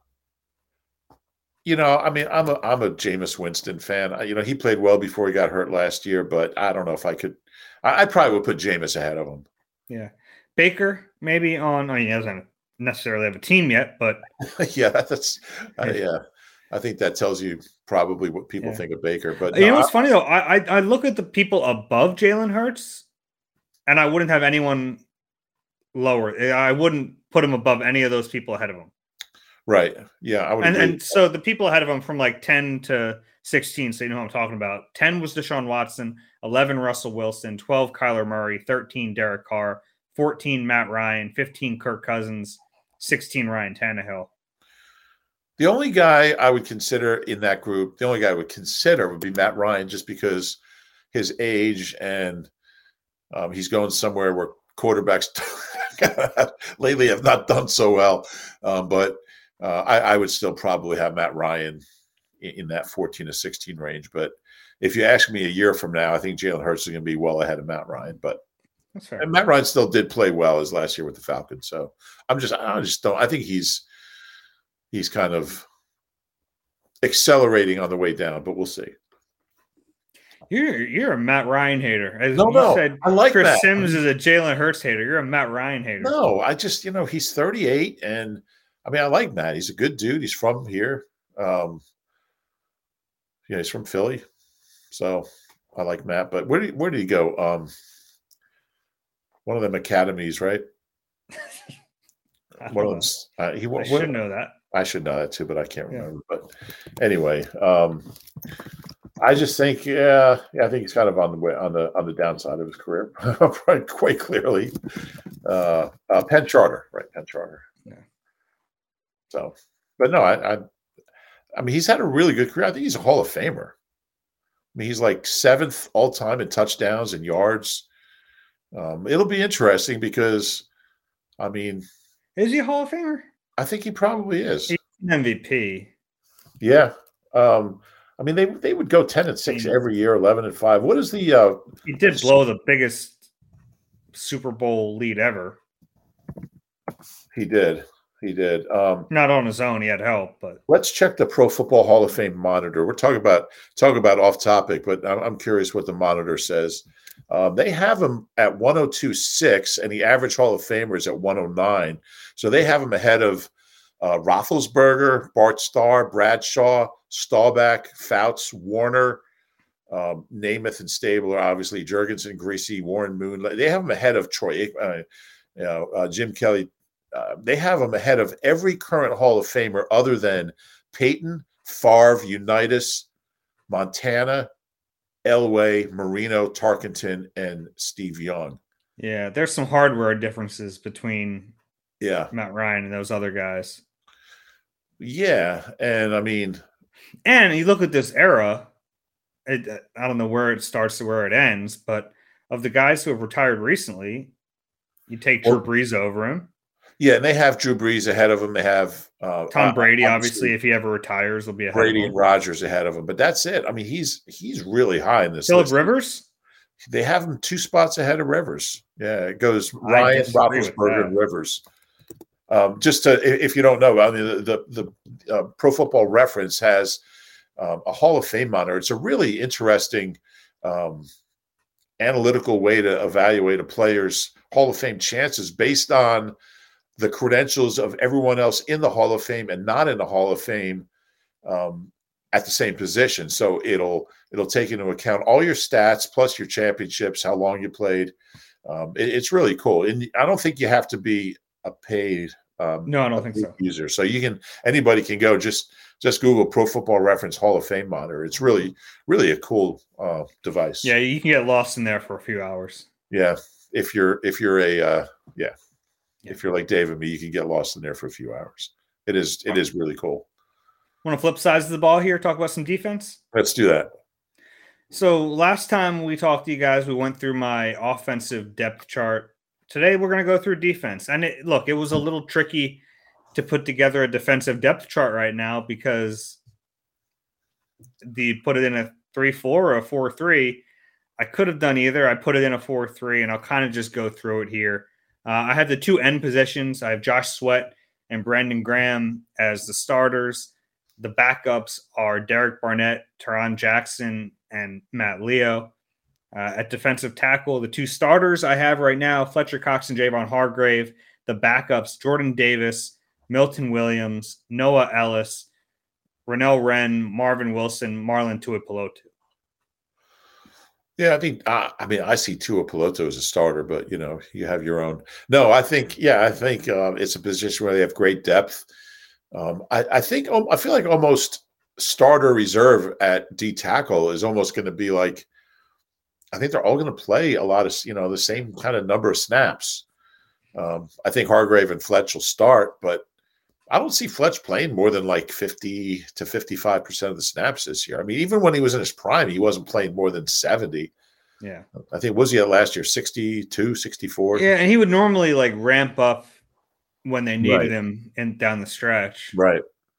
You know, I mean, I'm a I'm a Jameis Winston fan. I, you know, he played well before he got hurt last year, but I don't know if I could. I, I probably would put Jameis ahead of him. Yeah, Baker maybe on. I mean, he doesn't necessarily have a team yet, but yeah, that's uh, yeah. I think that tells you probably what people yeah. think of Baker. But you no, know what's I, funny though? I, I I look at the people above Jalen Hurts, and I wouldn't have anyone lower. I wouldn't put him above any of those people ahead of him. Right. Yeah, I would. And, agree. and so the people ahead of him from like ten to sixteen, so you know what I'm talking about. ten was Deshaun Watson, eleven Russell Wilson, twelve Kyler Murray, thirteen Derek Carr, fourteen Matt Ryan, fifteen Kirk Cousins, sixteen Ryan Tannehill. The only guy I would consider in that group, the only guy I would consider would be Matt Ryan, just because his age and um, he's going somewhere where quarterbacks lately have not done so well. Um, but uh, I, I would still probably have Matt Ryan in, in that fourteen to sixteen range. But if you ask me a year from now, I think Jalen Hurts is going to be well ahead of Matt Ryan. But that's fair. And Matt Ryan still did play well his last year with the Falcons. So I'm just, I just don't, I think he's, he's kind of accelerating on the way down, but we'll see. You're you're a Matt Ryan hater. As no, you no, said, I like Chris that. Sims is a Jalen Hurts hater. You're a Matt Ryan hater. No, I just, you know, he's thirty-eight, and I mean, I like Matt. He's a good dude. He's from here. Um, yeah, he's from Philly, so I like Matt. But where did where did he go? Um, one of them academies, right? One of them. Uh, he I should know that. I should know that too, but I can't remember. Yeah. But anyway, um, I just think, yeah, yeah, I think he's kind of on the way on the on the downside of his career, quite clearly. Uh, uh, Penn Charter, right? Penn Charter. Yeah. So, but no, I, I, I mean, he's had a really good career. I think he's a Hall of Famer. I mean, he's like seventh all time in touchdowns and yards. Um, it'll be interesting because, I mean, is he a Hall of Famer? I think he probably is. He's an M V P. Yeah. Um, I mean, they they would go ten and six every year, eleven and five. What is the? Uh, he did blow the biggest Super Bowl lead ever. He did. He did. Um, Not on his own. He had help, but let's check the Pro Football Hall of Fame monitor. We're talking about talking about off topic, but I'm, I'm curious what the monitor says. Um, they have him at one oh two point six, and the average Hall of Famer is at one oh nine. So they have him ahead of uh, Roethlisberger, Bart Starr, Bradshaw, Staubach, Fouts, Warner, um, Namath, and Stabler. Obviously, Jurgensen, Greasy, Warren Moon. They have him ahead of Troy, uh, you know, uh, Jim Kelly, uh, they have him ahead of every current Hall of Famer other than Peyton, Favre, Unitas, Montana, Elway, Marino, Tarkenton, and Steve Young. Yeah, there's some hardware differences between yeah Matt Ryan and those other guys. Yeah, and I mean, and you look at this era. It, I don't know where it starts to where it ends, but of the guys who have retired recently, you take Drew well, Brees over him. Yeah, and they have Drew Brees ahead of him. They have uh, Tom Brady, uh, obviously, if he ever retires, will be ahead Brady of him. and Rodgers ahead of him. But that's it. I mean, he's he's really high in this. Philip list. Rivers? They have him two spots ahead of Rivers. Yeah, it goes Ryan, Roethlisberger, and Rivers. Um, just to, if you don't know, I mean, the the, the uh, Pro Football Reference has um, a Hall of Fame monitor. It's a really interesting um, analytical way to evaluate a player's Hall of Fame chances based on the credentials of everyone else in the Hall of Fame and not in the Hall of Fame um, at the same position. So it'll it'll take into account all your stats plus your championships, how long you played. Um, it, it's really cool, and I don't think you have to be a paid um, no, I don't think so. user. So you can anybody can go just just Google Pro Football Reference Hall of Fame monitor. It's really really a cool uh, device. Yeah, you can get lost in there for a few hours. Yeah, if you're if you're a uh, yeah. If you're like Dave and me, you can get lost in there for a few hours. It is it is really cool. Want to flip sides of the ball here, talk about some defense? Let's do that. So last time we talked to you guys, we went through my offensive depth chart. Today we're going to go through defense. And it, look, it was a little tricky to put together a defensive depth chart right now because the put it in a three four or a four three. I could have done either. I put it in a four three, and I'll kind of just go through it here. Uh, I have the two end positions. I have Josh Sweat and Brandon Graham as the starters. The backups are Derek Barnett, Taron Jackson, and Matt Leo. Uh, at defensive tackle, the two starters I have right now, Fletcher Cox and Javon Hargrave. The backups, Jordan Davis, Milton Williams, Noah Ellis, Rennell Wren, Marvin Wilson, Marlon Tuipulotu. Yeah, I think uh, I mean I see Tuipulotu as a starter, but you know you have your own. No, I think yeah, I think uh, it's a position where they have great depth. Um, I, I think um, I feel like almost starter reserve at D tackle is almost going to be like. I think they're all going to play a lot of you know the same kind of number of snaps. Um, I think Hargrave and Fletch will start, but I don't see Fletch playing more than like fifty to fifty-five percent of the snaps this year. I mean, even when he was in his prime, he wasn't playing more than seventy. Yeah. I think, was he at last year, sixty-two, sixty-four? Yeah, and he would normally like ramp up when they needed Right. him and down the stretch. Right.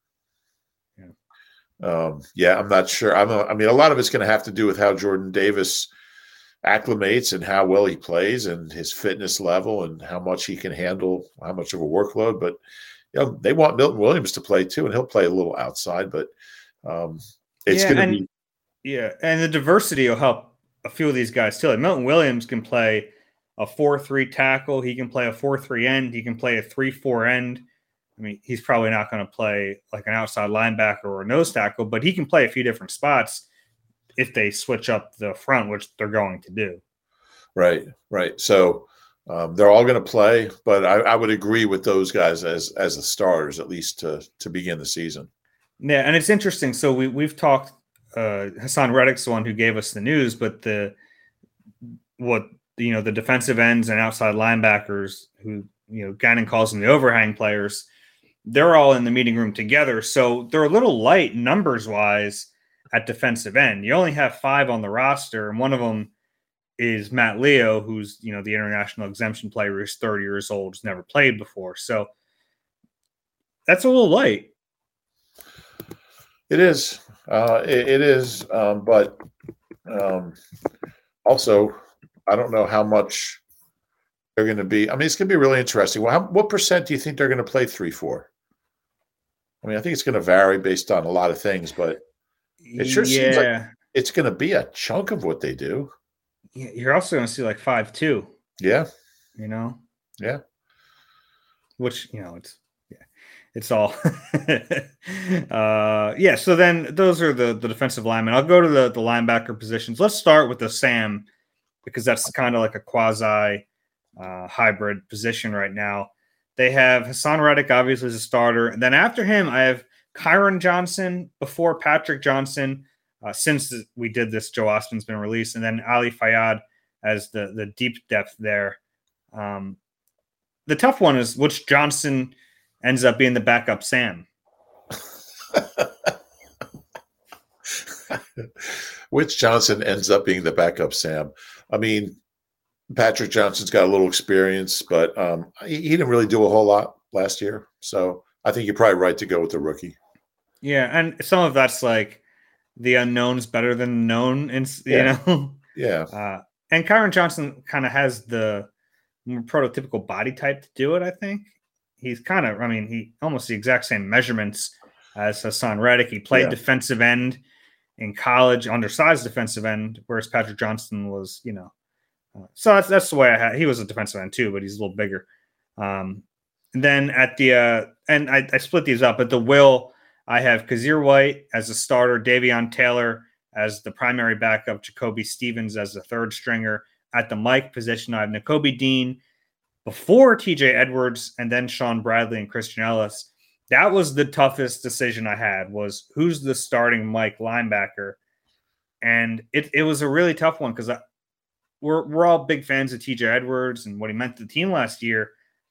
Yeah. Um, yeah, I'm not sure. I'm a, I mean, a lot of it's going to have to do with how Jordan Davis acclimates and how well he plays and his fitness level and how much he can handle, how much of a workload. But you know, they want Milton Williams to play too, and he'll play a little outside, but um, it's Yeah, going to and- be Yeah, and the diversity will help a few of these guys too. Like Milton Williams can play a four three tackle. He can play a four three end. He can play a three four end. I mean, he's probably not going to play like an outside linebacker or a nose tackle, but he can play a few different spots if they switch up the front, which they're going to do. right, right. So um, they're all going to play, but I, I would agree with those guys as as the starters, at least to to begin the season. Yeah, and it's interesting. So we we've talked. Uh, Hassan Reddick's the one who gave us the news, but the what you know the defensive ends and outside linebackers, who you know Gannon calls them the overhang players, they're all in the meeting room together. So they're a little light numbers wise at defensive end. You only have five on the roster, and one of them is Matt Leo, who's you know the international exemption player, who's thirty years old, has never played before. So that's a little light. It is. Uh, it, it is. Um, but um, also, I don't know how much they're going to be. I mean, it's going to be really interesting. Well, how, what percent do you think they're going to play three four? I mean, I think it's going to vary based on a lot of things, but it sure yeah. seems like it's going to be a chunk of what they do. Yeah, you're also going to see like five two. Yeah. You know. Yeah. Which you know it's. It's all, uh, yeah. So then those are the, the defensive linemen. I'll go to the, the linebacker positions. Let's start with the Sam because that's kind of like a quasi uh, hybrid position right now. They have Hassan Reddick, obviously, as a starter. And then after him, I have Kyron Johnson before Patrick Johnson. Uh, since we did this, Joe Austin's been released. And then Ali Fayyad as the, the deep depth there. Um, the tough one is which Johnson ends up being the backup Sam. Which Johnson ends up being the backup Sam. I mean, Patrick Johnson's got a little experience, but um, he, he didn't really do a whole lot last year. So I think you're probably right to go with the rookie. Yeah, and some of that's like the unknown's better than known, and you Yeah. know. Yeah. Uh, and Kyron Johnson kind of has the more prototypical body type to do it, I think. He's kind of, I mean, he almost the exact same measurements as Hassan Reddick. He played Yeah. defensive end in college, undersized defensive end, whereas Patrick Johnson was, you know. Uh, so that's, that's the way I had. He was a defensive end too, but he's a little bigger. Um, and then at the, uh, and I, I split these up, at the will, I have Kazir White as a starter, Davion Taylor as the primary backup, Jacoby Stevens as the third stringer. At the Mike position, I have Nakobe Dean before T J Edwards, and then Sean Bradley and Christian Ellis. That was the toughest decision I had, was who's the starting Mike linebacker. And it, it was a really tough one because we're, we're all big fans of T J Edwards and what he meant to the team last year.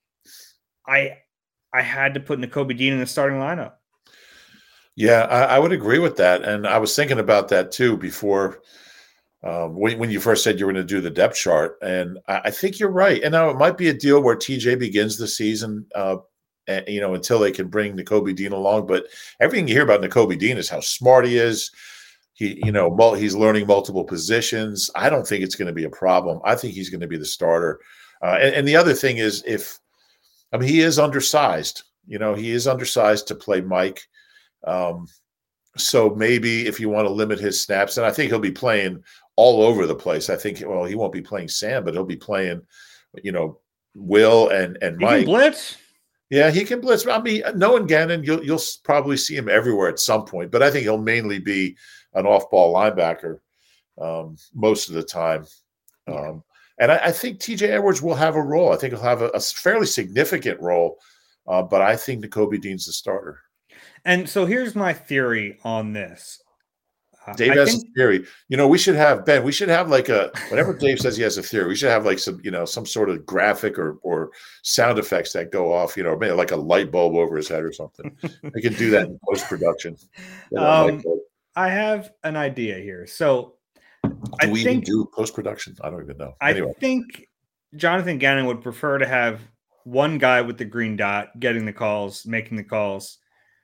I I had to put Nakobe Dean in the starting lineup. Yeah, I, I would agree with that. And I was thinking about that too before um, when, when you first said you were going to do the depth chart. And I, I think you're right. And now it might be a deal where T J begins the season, uh, and, you know, until they can bring Nakobe Dean along. But everything you hear about Nakobe Dean is how smart he is. He, you know, mul- he's learning multiple positions. I don't think it's going to be a problem. I think he's going to be the starter. Uh, and, and the other thing is, if I mean, he is undersized. You know, he is undersized to play Mike. Um, so maybe if you want to limit his snaps, and I think he'll be playing all over the place. I think, well, he won't be playing Sam, but he'll be playing, you know, Will and and He Mike. can blitz. Yeah, he can blitz. I mean, knowing Gannon, you'll you'll probably see him everywhere at some point, but I think he'll mainly be an off-ball linebacker um, most of the time. Um, and I, I think T J Edwards will have a role. I think he'll have a, a fairly significant role, uh, but I think Nakobe Dean's the starter. And so here's my theory on this. Uh, Dave I has think, a theory. You know, we should have, Ben, we should have like a, whenever Dave says he has a theory, we should have like some, you know, some sort of graphic or or sound effects that go off, you know, maybe like a light bulb over his head or something. We can do that in post-production. Um, I have an idea here. So do I we think, even do post-production? I don't even know. I Anyway, think Jonathan Gannon would prefer to have one guy with the green dot getting the calls, making the calls.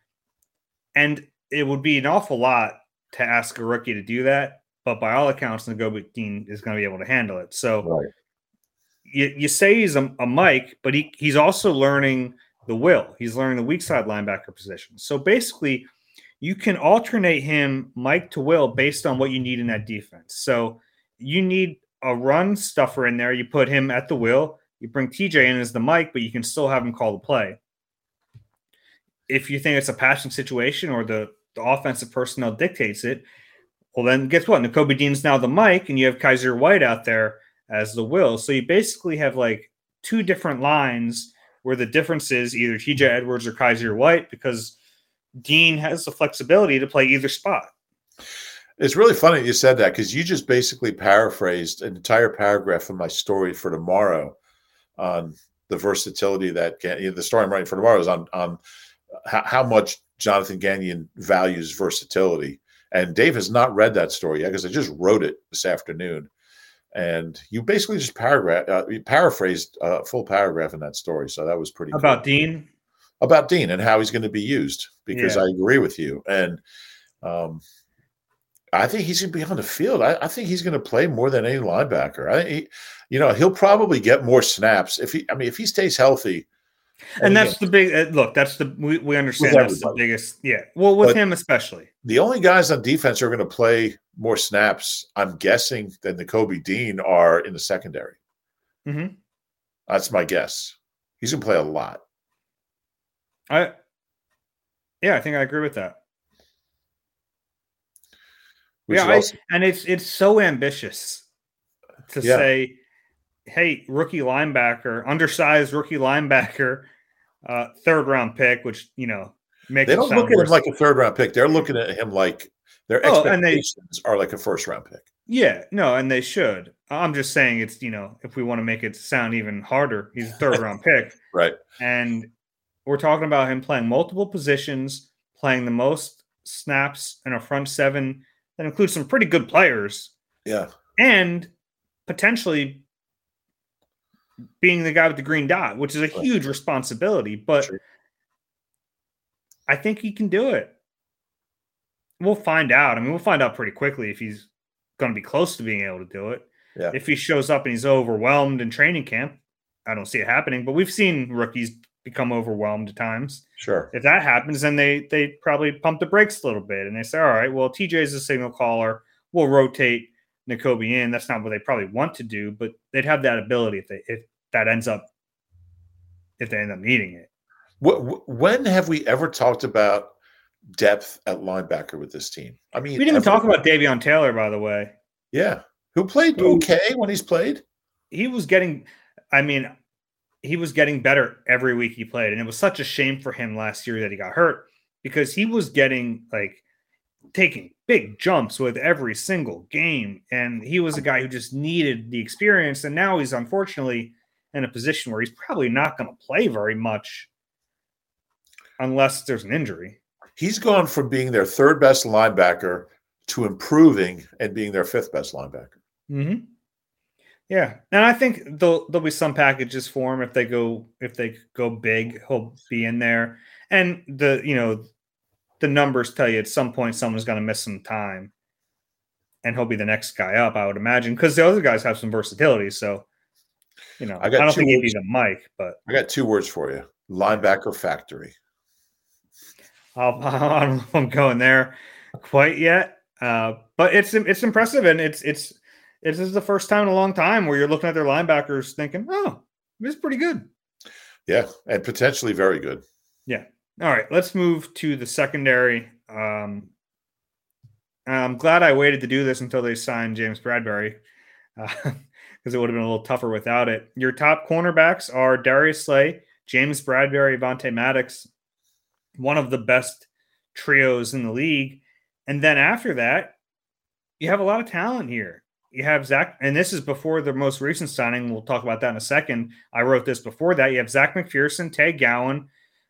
And it would be an awful lot to ask a rookie to do that. But by all accounts, Nakobe Dean is going to be able to handle it. So right. you, you say he's a, a Mike, but he, he's also learning the will. He's learning the weak side linebacker position. So basically, you can alternate him Mike to Will based on what you need in that defense. So you need a run stuffer in there. You put him at the will. You bring T J in as the Mike, but you can still have him call the play. If you think it's a passing situation or the, the offensive personnel dictates it, well, then guess what? Nakobe Dean's now the Mike, and you have Kaiser White out there as the Will. So you basically have like two different lines where the difference is either T J Edwards or Kaiser White, because Dean has the flexibility to play either spot. It's really funny you said that, because you just basically paraphrased an entire paragraph from my story for tomorrow on the versatility that the story I'm writing for tomorrow is on, on how, how much Jonathan Gagnon values versatility. And Dave has not read that story yet, because I just wrote it this afternoon. And you basically just paragraph, uh, you paraphrased a full paragraph in that story. So that was pretty About cool. Dean? About Dean and how he's going to be used, because Yeah. I agree with you. And um, I think he's going to be on the field. I, I think he's going to play more than any linebacker. I, he, you know, he'll probably get more snaps if he. I mean, if he stays healthy. And that's the big uh, look. That's the we, we understand With that's the everybody. biggest. Yeah. Well, with But- him especially. The only guys on defense who are going to play more snaps, I'm guessing, than Nakobe Dean are in the secondary. Mm-hmm. That's my guess. He's going to play a lot. I. Yeah, I think I agree with that. We yeah, should I, also- and it's it's so ambitious to Yeah. say, hey, rookie linebacker, undersized rookie linebacker, uh, third round pick, which, you know, makes They it don't sound look at him worse. like a third round pick. They're looking at him like their Oh, and they- expectations are like a first round pick. Yeah, no, and they should. I'm just saying it's, you know, if we want to make it sound even harder, he's a third round pick. Right. And we're talking about him playing multiple positions, playing the most snaps in a front seven that includes some pretty good players, Yeah. and potentially being the guy with the green dot, which is a huge responsibility. But Sure. I think he can do it. We'll find out. I mean, we'll find out pretty quickly if he's going to be close to being able to do it. Yeah. If he shows up and he's overwhelmed in training camp, I don't see it happening. But we've seen rookies become overwhelmed at times. Sure. If that happens, then they they probably pump the brakes a little bit and they say, all right, well, T J's a signal caller. We'll rotate Nakobe in. That's not what they probably want to do, but they'd have that ability if they if that ends up if they end up needing it. What, when have we ever talked about depth at linebacker with this team? I mean, We didn't even ever? talk about Davion Taylor, by the way. Yeah. Who played Who- okay when he's played? He was getting, I mean, he was getting better every week he played. And it was such a shame for him last year that he got hurt because he was getting like taking big jumps with every single game. And he was a guy who just needed the experience. And now he's unfortunately in a position where he's probably not going to play very much unless there's an injury. He's gone from being their third best linebacker to improving and being their fifth best linebacker. Mm-hmm. Yeah, and I think there'll there'll be some packages for him if they go if they go big, he'll be in there. And the you know the numbers tell you at some point someone's going to miss some time, and he'll be the next guy up, I would imagine, because the other guys have some versatility. So, you know, I I, got don't two think he'd be words. the Mike, but I got two words for you: linebacker factory. I'll, I don't know if I'm going there quite yet. Uh, but it's it's impressive, and it's it's. This is the first time in a long time where you're looking at their linebackers thinking, oh, this is pretty good. Yeah, and potentially very good. Yeah. All right, let's move to the secondary. Um, I'm glad I waited to do this until they signed James Bradbury because uh, it would have been a little tougher without it. Your top cornerbacks are Darius Slay, James Bradbury, Vontae Maddox, one of the best trios in the league. And then after that, you have a lot of talent here. You have Zach, and this is before the most recent signing. We'll talk about that in a second. I wrote this before that. You have Zach McPherson, Tay Gowan,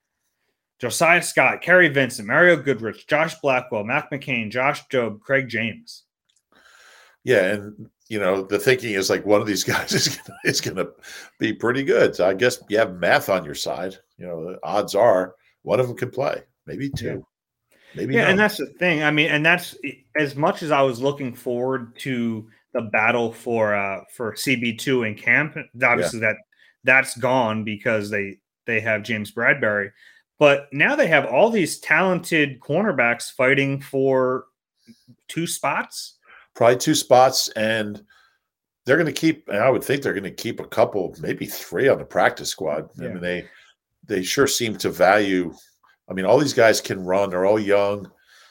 Josiah Scott, Kerry Vincent, Mario Goodrich, Josh Blackwell, Mac McCain, Josh Jobe, Craig James. Yeah, and you know the thinking is like one of these guys is gonna, is going to be pretty good. So I guess you have math on your side. You know, the odds are one of them can play, maybe two, maybe. Yeah, none. and that's the thing. I mean, and that's as much as I was looking forward to the battle for uh, for C B two in camp. Obviously, yeah. that that's gone because they they have James Bradbury, but now they have all these talented cornerbacks fighting for two spots. Probably two spots, and they're going to keep. And I would think they're going to keep a couple, maybe three on the practice squad. Yeah. I mean, they they sure seem to value. I mean, all these guys can run. They're all young.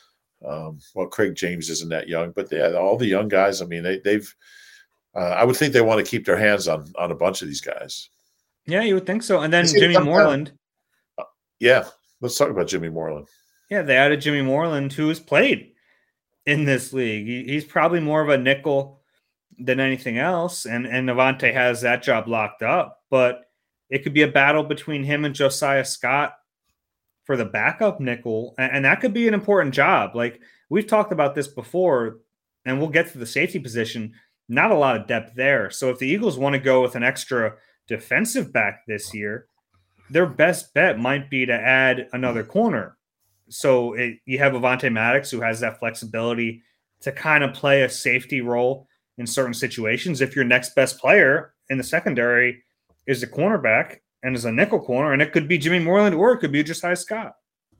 Um, well, Craig James isn't that young, but they, all the young guys, I mean, they, they've, uh, I would think they want to keep their hands on, on a bunch of these guys. Yeah, you would think so. And then Jimmy Moreland. Uh, yeah. Let's talk about Jimmy Moreland. Yeah. They added Jimmy Moreland, who has played in this league. He, he's probably more of a nickel than anything else. And, and Navante has that job locked up, but it could be a battle between him and Josiah Scott for the backup nickel, and that could be an important job. Like we've talked about this before, and we'll get to the safety position. Not a lot of depth there. So if the Eagles want to go with an extra defensive back this year, their best bet might be to add another corner. So it, you have Avonte Maddox, who has that flexibility to kind of play a safety role in certain situations. If your next best player in the secondary is a cornerback, and as a nickel corner, and it could be Jimmy Moreland or it could be Josiah Scott.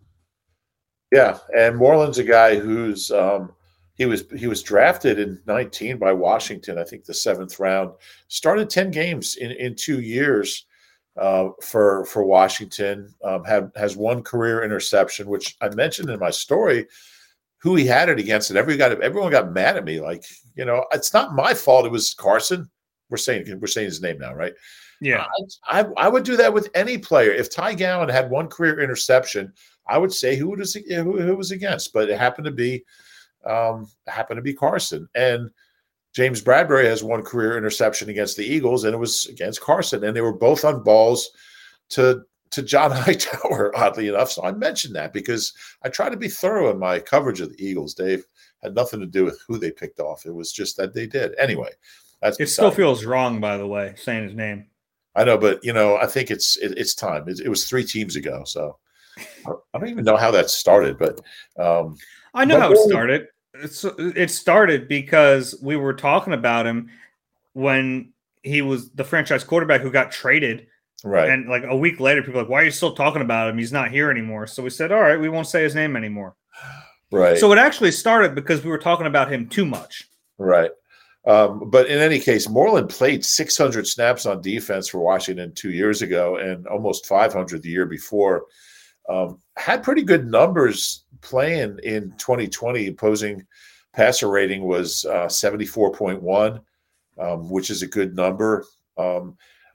Yeah, and Moreland's a guy who's um, he was he was drafted in nineteen by Washington, I think the seventh round. Started ten games in, in two years uh, for for Washington. Um, have has one career interception, which I mentioned in my story. Who he had it against, and every got everyone got mad at me. Like, you know, it's not my fault. It was Carson. We're saying we're saying his name now, right? Yeah. I, I, I would do that with any player. If Ty Gowan had one career interception, I would say who it was who, who it was against, but it happened to be um, happened to be Carson. And James Bradbury has one career interception against the Eagles, and it was against Carson, and they were both on balls to to John Hightower, oddly enough. So I mentioned that because I try to be thorough in my coverage of the Eagles. Dave had nothing to do with who they picked off. It was just that they did. Anyway, that's it still feels wrong, by the way, saying his name. I know, but you know, I think it's it, it's time. It, it was three teams ago, so I don't even know how that started. But um, I know but how it started. It's, it started because we were talking about him when he was the franchise quarterback who got traded. Right. And like a week later, people were like, why are you still talking about him? He's not here anymore. So we said, all right, we won't say his name anymore. Right. So it actually started because we were talking about him too much. Right. Um, but in any case, Moreland played six hundred snaps on defense for Washington two years ago and almost five hundred the year before. Um, had pretty good numbers playing in twenty twenty. Opposing passer rating was uh, seventy-four point one, um, which is a good number. Um,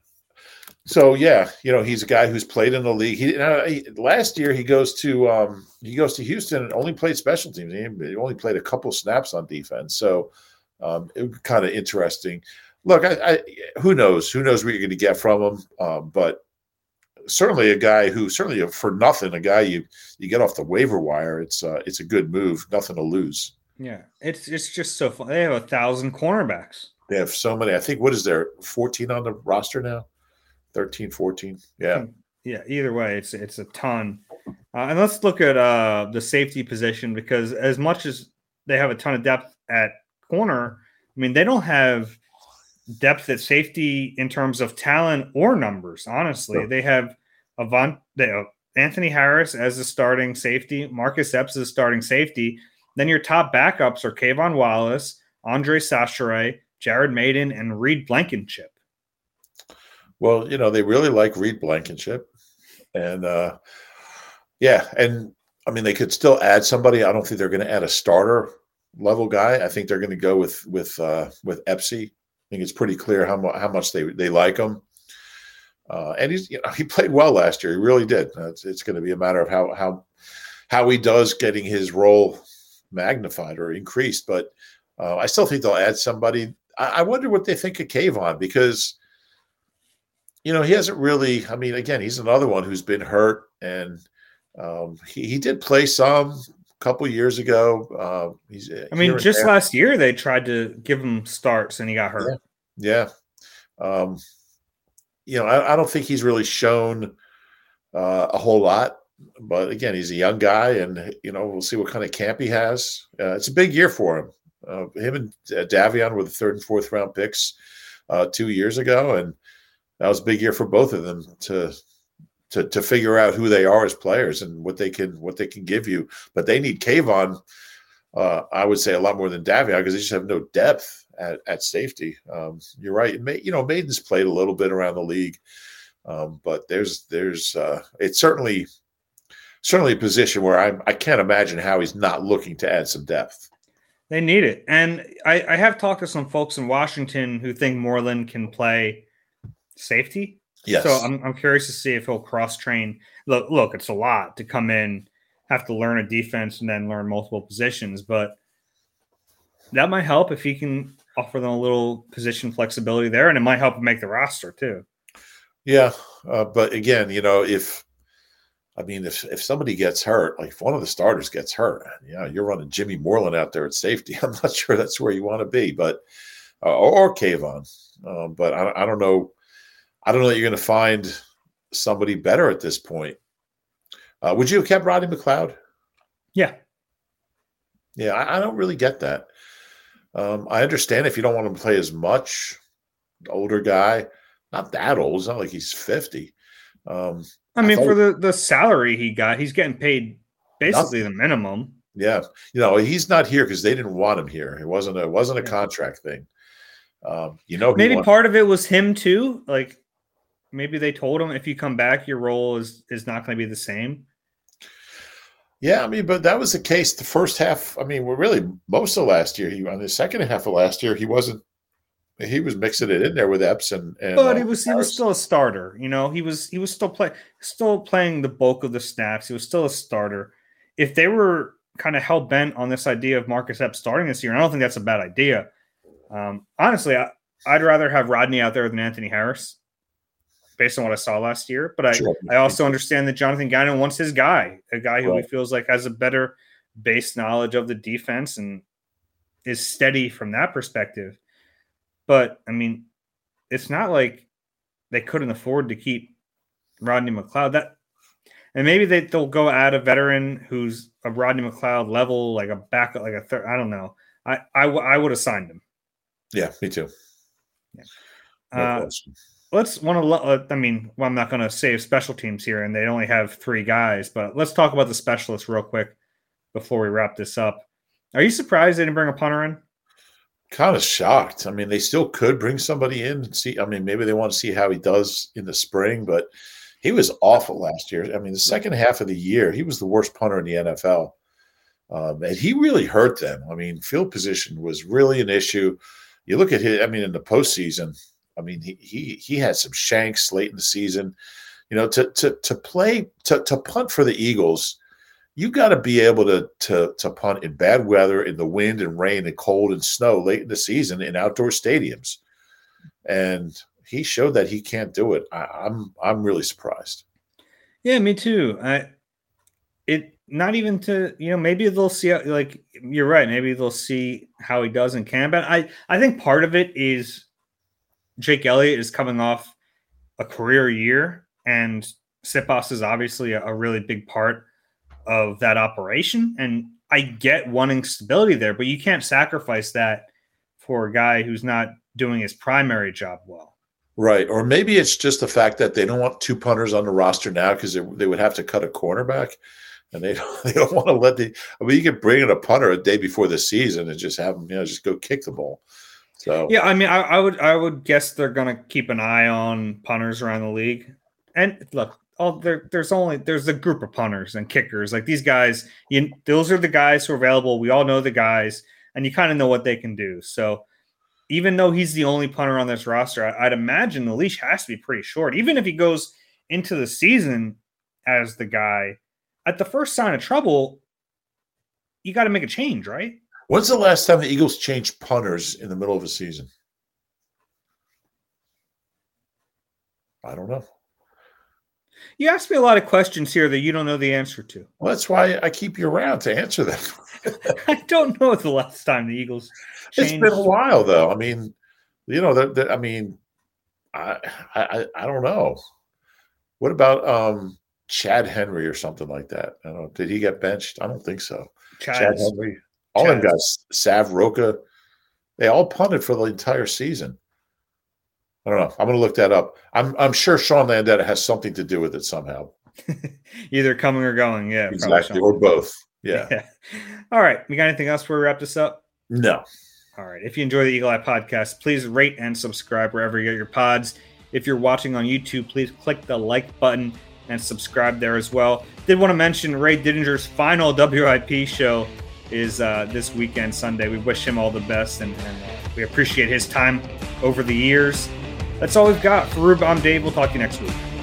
so yeah, you know, he's a guy who's played in the league. He, uh, he last year he goes to um, he goes to Houston and only played special teams. He, he only played a couple snaps on defense. So um, it was kind of interesting. Look, I, I who knows who knows what you're going to get from him, um, but certainly a guy who certainly for nothing, a guy you you get off the waiver wire. It's uh, it's a good move. Nothing to lose. Yeah, it's it's just so fun. They have a thousand cornerbacks. They have so many. I think what is there fourteen on the roster now? thirteen, fourteen. Yeah. Yeah. Either way, it's it's a ton. Uh, and let's look at uh, the safety position because as much as they have a ton of depth at corner, I mean they don't have depth at safety in terms of talent or numbers. Honestly, sure. They have Avant, they have Anthony Harris as a starting safety, Marcus Epps as a starting safety. Then your top backups are Kayvon Wallace, Andre Sachere, Jared Maiden, and Reed Blankenship. Well, you know, they really like Reed Blankenship. And, uh, yeah, and, I mean, they could still add somebody. I don't think they're going to add a starter level guy. I think they're going to go with with uh, with Epsy. I think it's pretty clear how, mu- how much they, they like him. Uh, and he's, you know, he played well last year. He really did. Uh, it's, it's going to be a matter of how how how he does getting his role magnified or increased. But uh, I still think they'll add somebody. I, I wonder what they think of Kayvon because, you know, he hasn't really. I mean, again, he's another one who's been hurt, and um, he, he did play some a couple years ago. Uh, he's. I mean, just there. Last year they tried to give him starts, and he got hurt. Yeah. yeah. Um, you know, I, I don't think he's really shown uh, a whole lot. But again, he's a young guy, and you know, we'll see what kind of camp he has. Uh, it's a big year for him. Uh, him and uh, Davion were the third and fourth round picks uh, two years ago, and that was a big year for both of them to to to figure out who they are as players and what they can what they can give you. But they need Kayvon, uh, I would say, a lot more than Davion because they just have no depth at, at safety. Um, you're right. May, you know, Maiden's played a little bit around the league, um, but there's there's uh, it's certainly. Certainly a position where I I can't imagine how he's not looking to add some depth. They need it. And I, I have talked to some folks in Washington who think Moreland can play safety. Yes. So I'm I'm curious to see if he'll cross-train. Look, look, it's a lot to come in, have to learn a defense and then learn multiple positions. But that might help if he can offer them a little position flexibility there. And it might help him make the roster too. Yeah. Uh, but again, you know, if – I mean, if if somebody gets hurt, like if one of the starters gets hurt, yeah, you're running Jimmy Moreland out there at safety. I'm not sure that's where you want to be, but uh, or, or Kayvon. Um, but I, I don't know. I don't know that you're going to find somebody better at this point. Uh, would you have kept Rodney McLeod? Yeah, yeah. I, I don't really get that. Um, I understand if you don't want him to play as much. Older guy, not that old. It's not like he's fifty. Um, I mean, I for the, the salary he got, he's getting paid basically nothing. the minimum. Yeah. You know, he's not here because they didn't want him here. It wasn't a, it wasn't a yeah. contract thing. Um, you know, maybe part of it was him too. Like maybe they told him if you come back, your role is, is not going to be the same. Yeah. I mean, but that was the case the first half. I mean, we're really most of last year, he on the second half of last year, he wasn't, he was mixing it in there with Epps and, and but uh, he was he was still a starter. You know, he was he was still play still playing the bulk of the snaps. He was still a starter. If they were kind of hell bent on this idea of Marcus Epps starting this year, and I don't think that's a bad idea. Um, honestly, I, I'd rather have Rodney out there than Anthony Harris, based on what I saw last year. But I, sure. I also understand that Jonathan Gannon wants his guy, a guy who right. he feels like has a better base knowledge of the defense and is steady from that perspective. But, I mean, it's not like they couldn't afford to keep Rodney McLeod. That, and maybe they, they'll go add a veteran who's a Rodney McLeod level, like a backup, like a third. I don't know. I, I, I would have signed him. Yeah, me too. Yeah. No uh, let's want to, I mean, well, I'm not going to save special teams here, and they only have three guys, but let's talk about the specialists real quick before we wrap this up. Are you surprised they didn't bring a punter in? Kind of shocked. I mean, they still could bring somebody in and see. I mean, maybe they want to see how he does in the spring, but he was awful last year. I mean, the second half of the year, he was the worst punter in the N F L. Um, and he really hurt them. I mean, field position was really an issue. You look at his, I mean, in the postseason, I mean, he he he had some shanks late in the season. You know, to to to play to to punt for the Eagles, you got to be able to to to punt in bad weather, in the wind and rain and cold and snow late in the season in outdoor stadiums. And he showed that he can't do it. I, I'm I'm really surprised. Yeah, me too. I it not even to, you know, maybe they'll see how, like you're right. Maybe they'll see how he does in camp. And I I think part of it is Jake Elliott is coming off a career year, and Siposs is obviously a, a really big part of that operation. And I get wanting stability there, but you can't sacrifice that for a guy who's not doing his primary job well. Right. Or maybe it's just the fact that they don't want two punters on the roster now because they, they would have to cut a cornerback, and they don't, they don't want to let the – I mean, you could bring in a punter a day before the season and just have them, you know, just go kick the ball. So yeah, I mean, I, I would I would guess they're going to keep an eye on punters around the league. And look, all there there's only there's a group of punters and kickers. Like these guys, you, those are the guys who are available. We all know the guys, and you kind of know what they can do. So even though he's the only punter on this roster, I, I'd imagine the leash has to be pretty short. Even if he goes into the season as the guy, at the first sign of trouble, you got to make a change, right? When's the last time the Eagles changed punters in the middle of a season? I don't know. You asked me a lot of questions here that you don't know the answer to. Well, that's why I keep you around to answer them. I don't know the last time the Eagles changed. It's been a while, though. I mean, you know, the, the, I mean, I, I I don't know. What about um, Chad Henry or something like that? I don't know. Did he get benched? I don't think so. Chaz. Chad Henry. All them guys, Sav, Roca, they all punted for the entire season. I don't know. I'm going to look that up. I'm I'm sure Sean Landeta has something to do with it somehow. Either coming or going, yeah. Exactly, or both. Yeah. yeah. All right. We got anything else before we wrap this up? No. All right. If you enjoy the Eagle Eye Podcast, please rate and subscribe wherever you get your pods. If you're watching on YouTube, please click the like button and subscribe there as well. Did want to mention Ray Didinger's final W I P show is uh, this weekend, Sunday. We wish him all the best, and, and uh, we appreciate his time over the years. That's all we've got. For Rube, I'm Dave. We'll talk to you next week.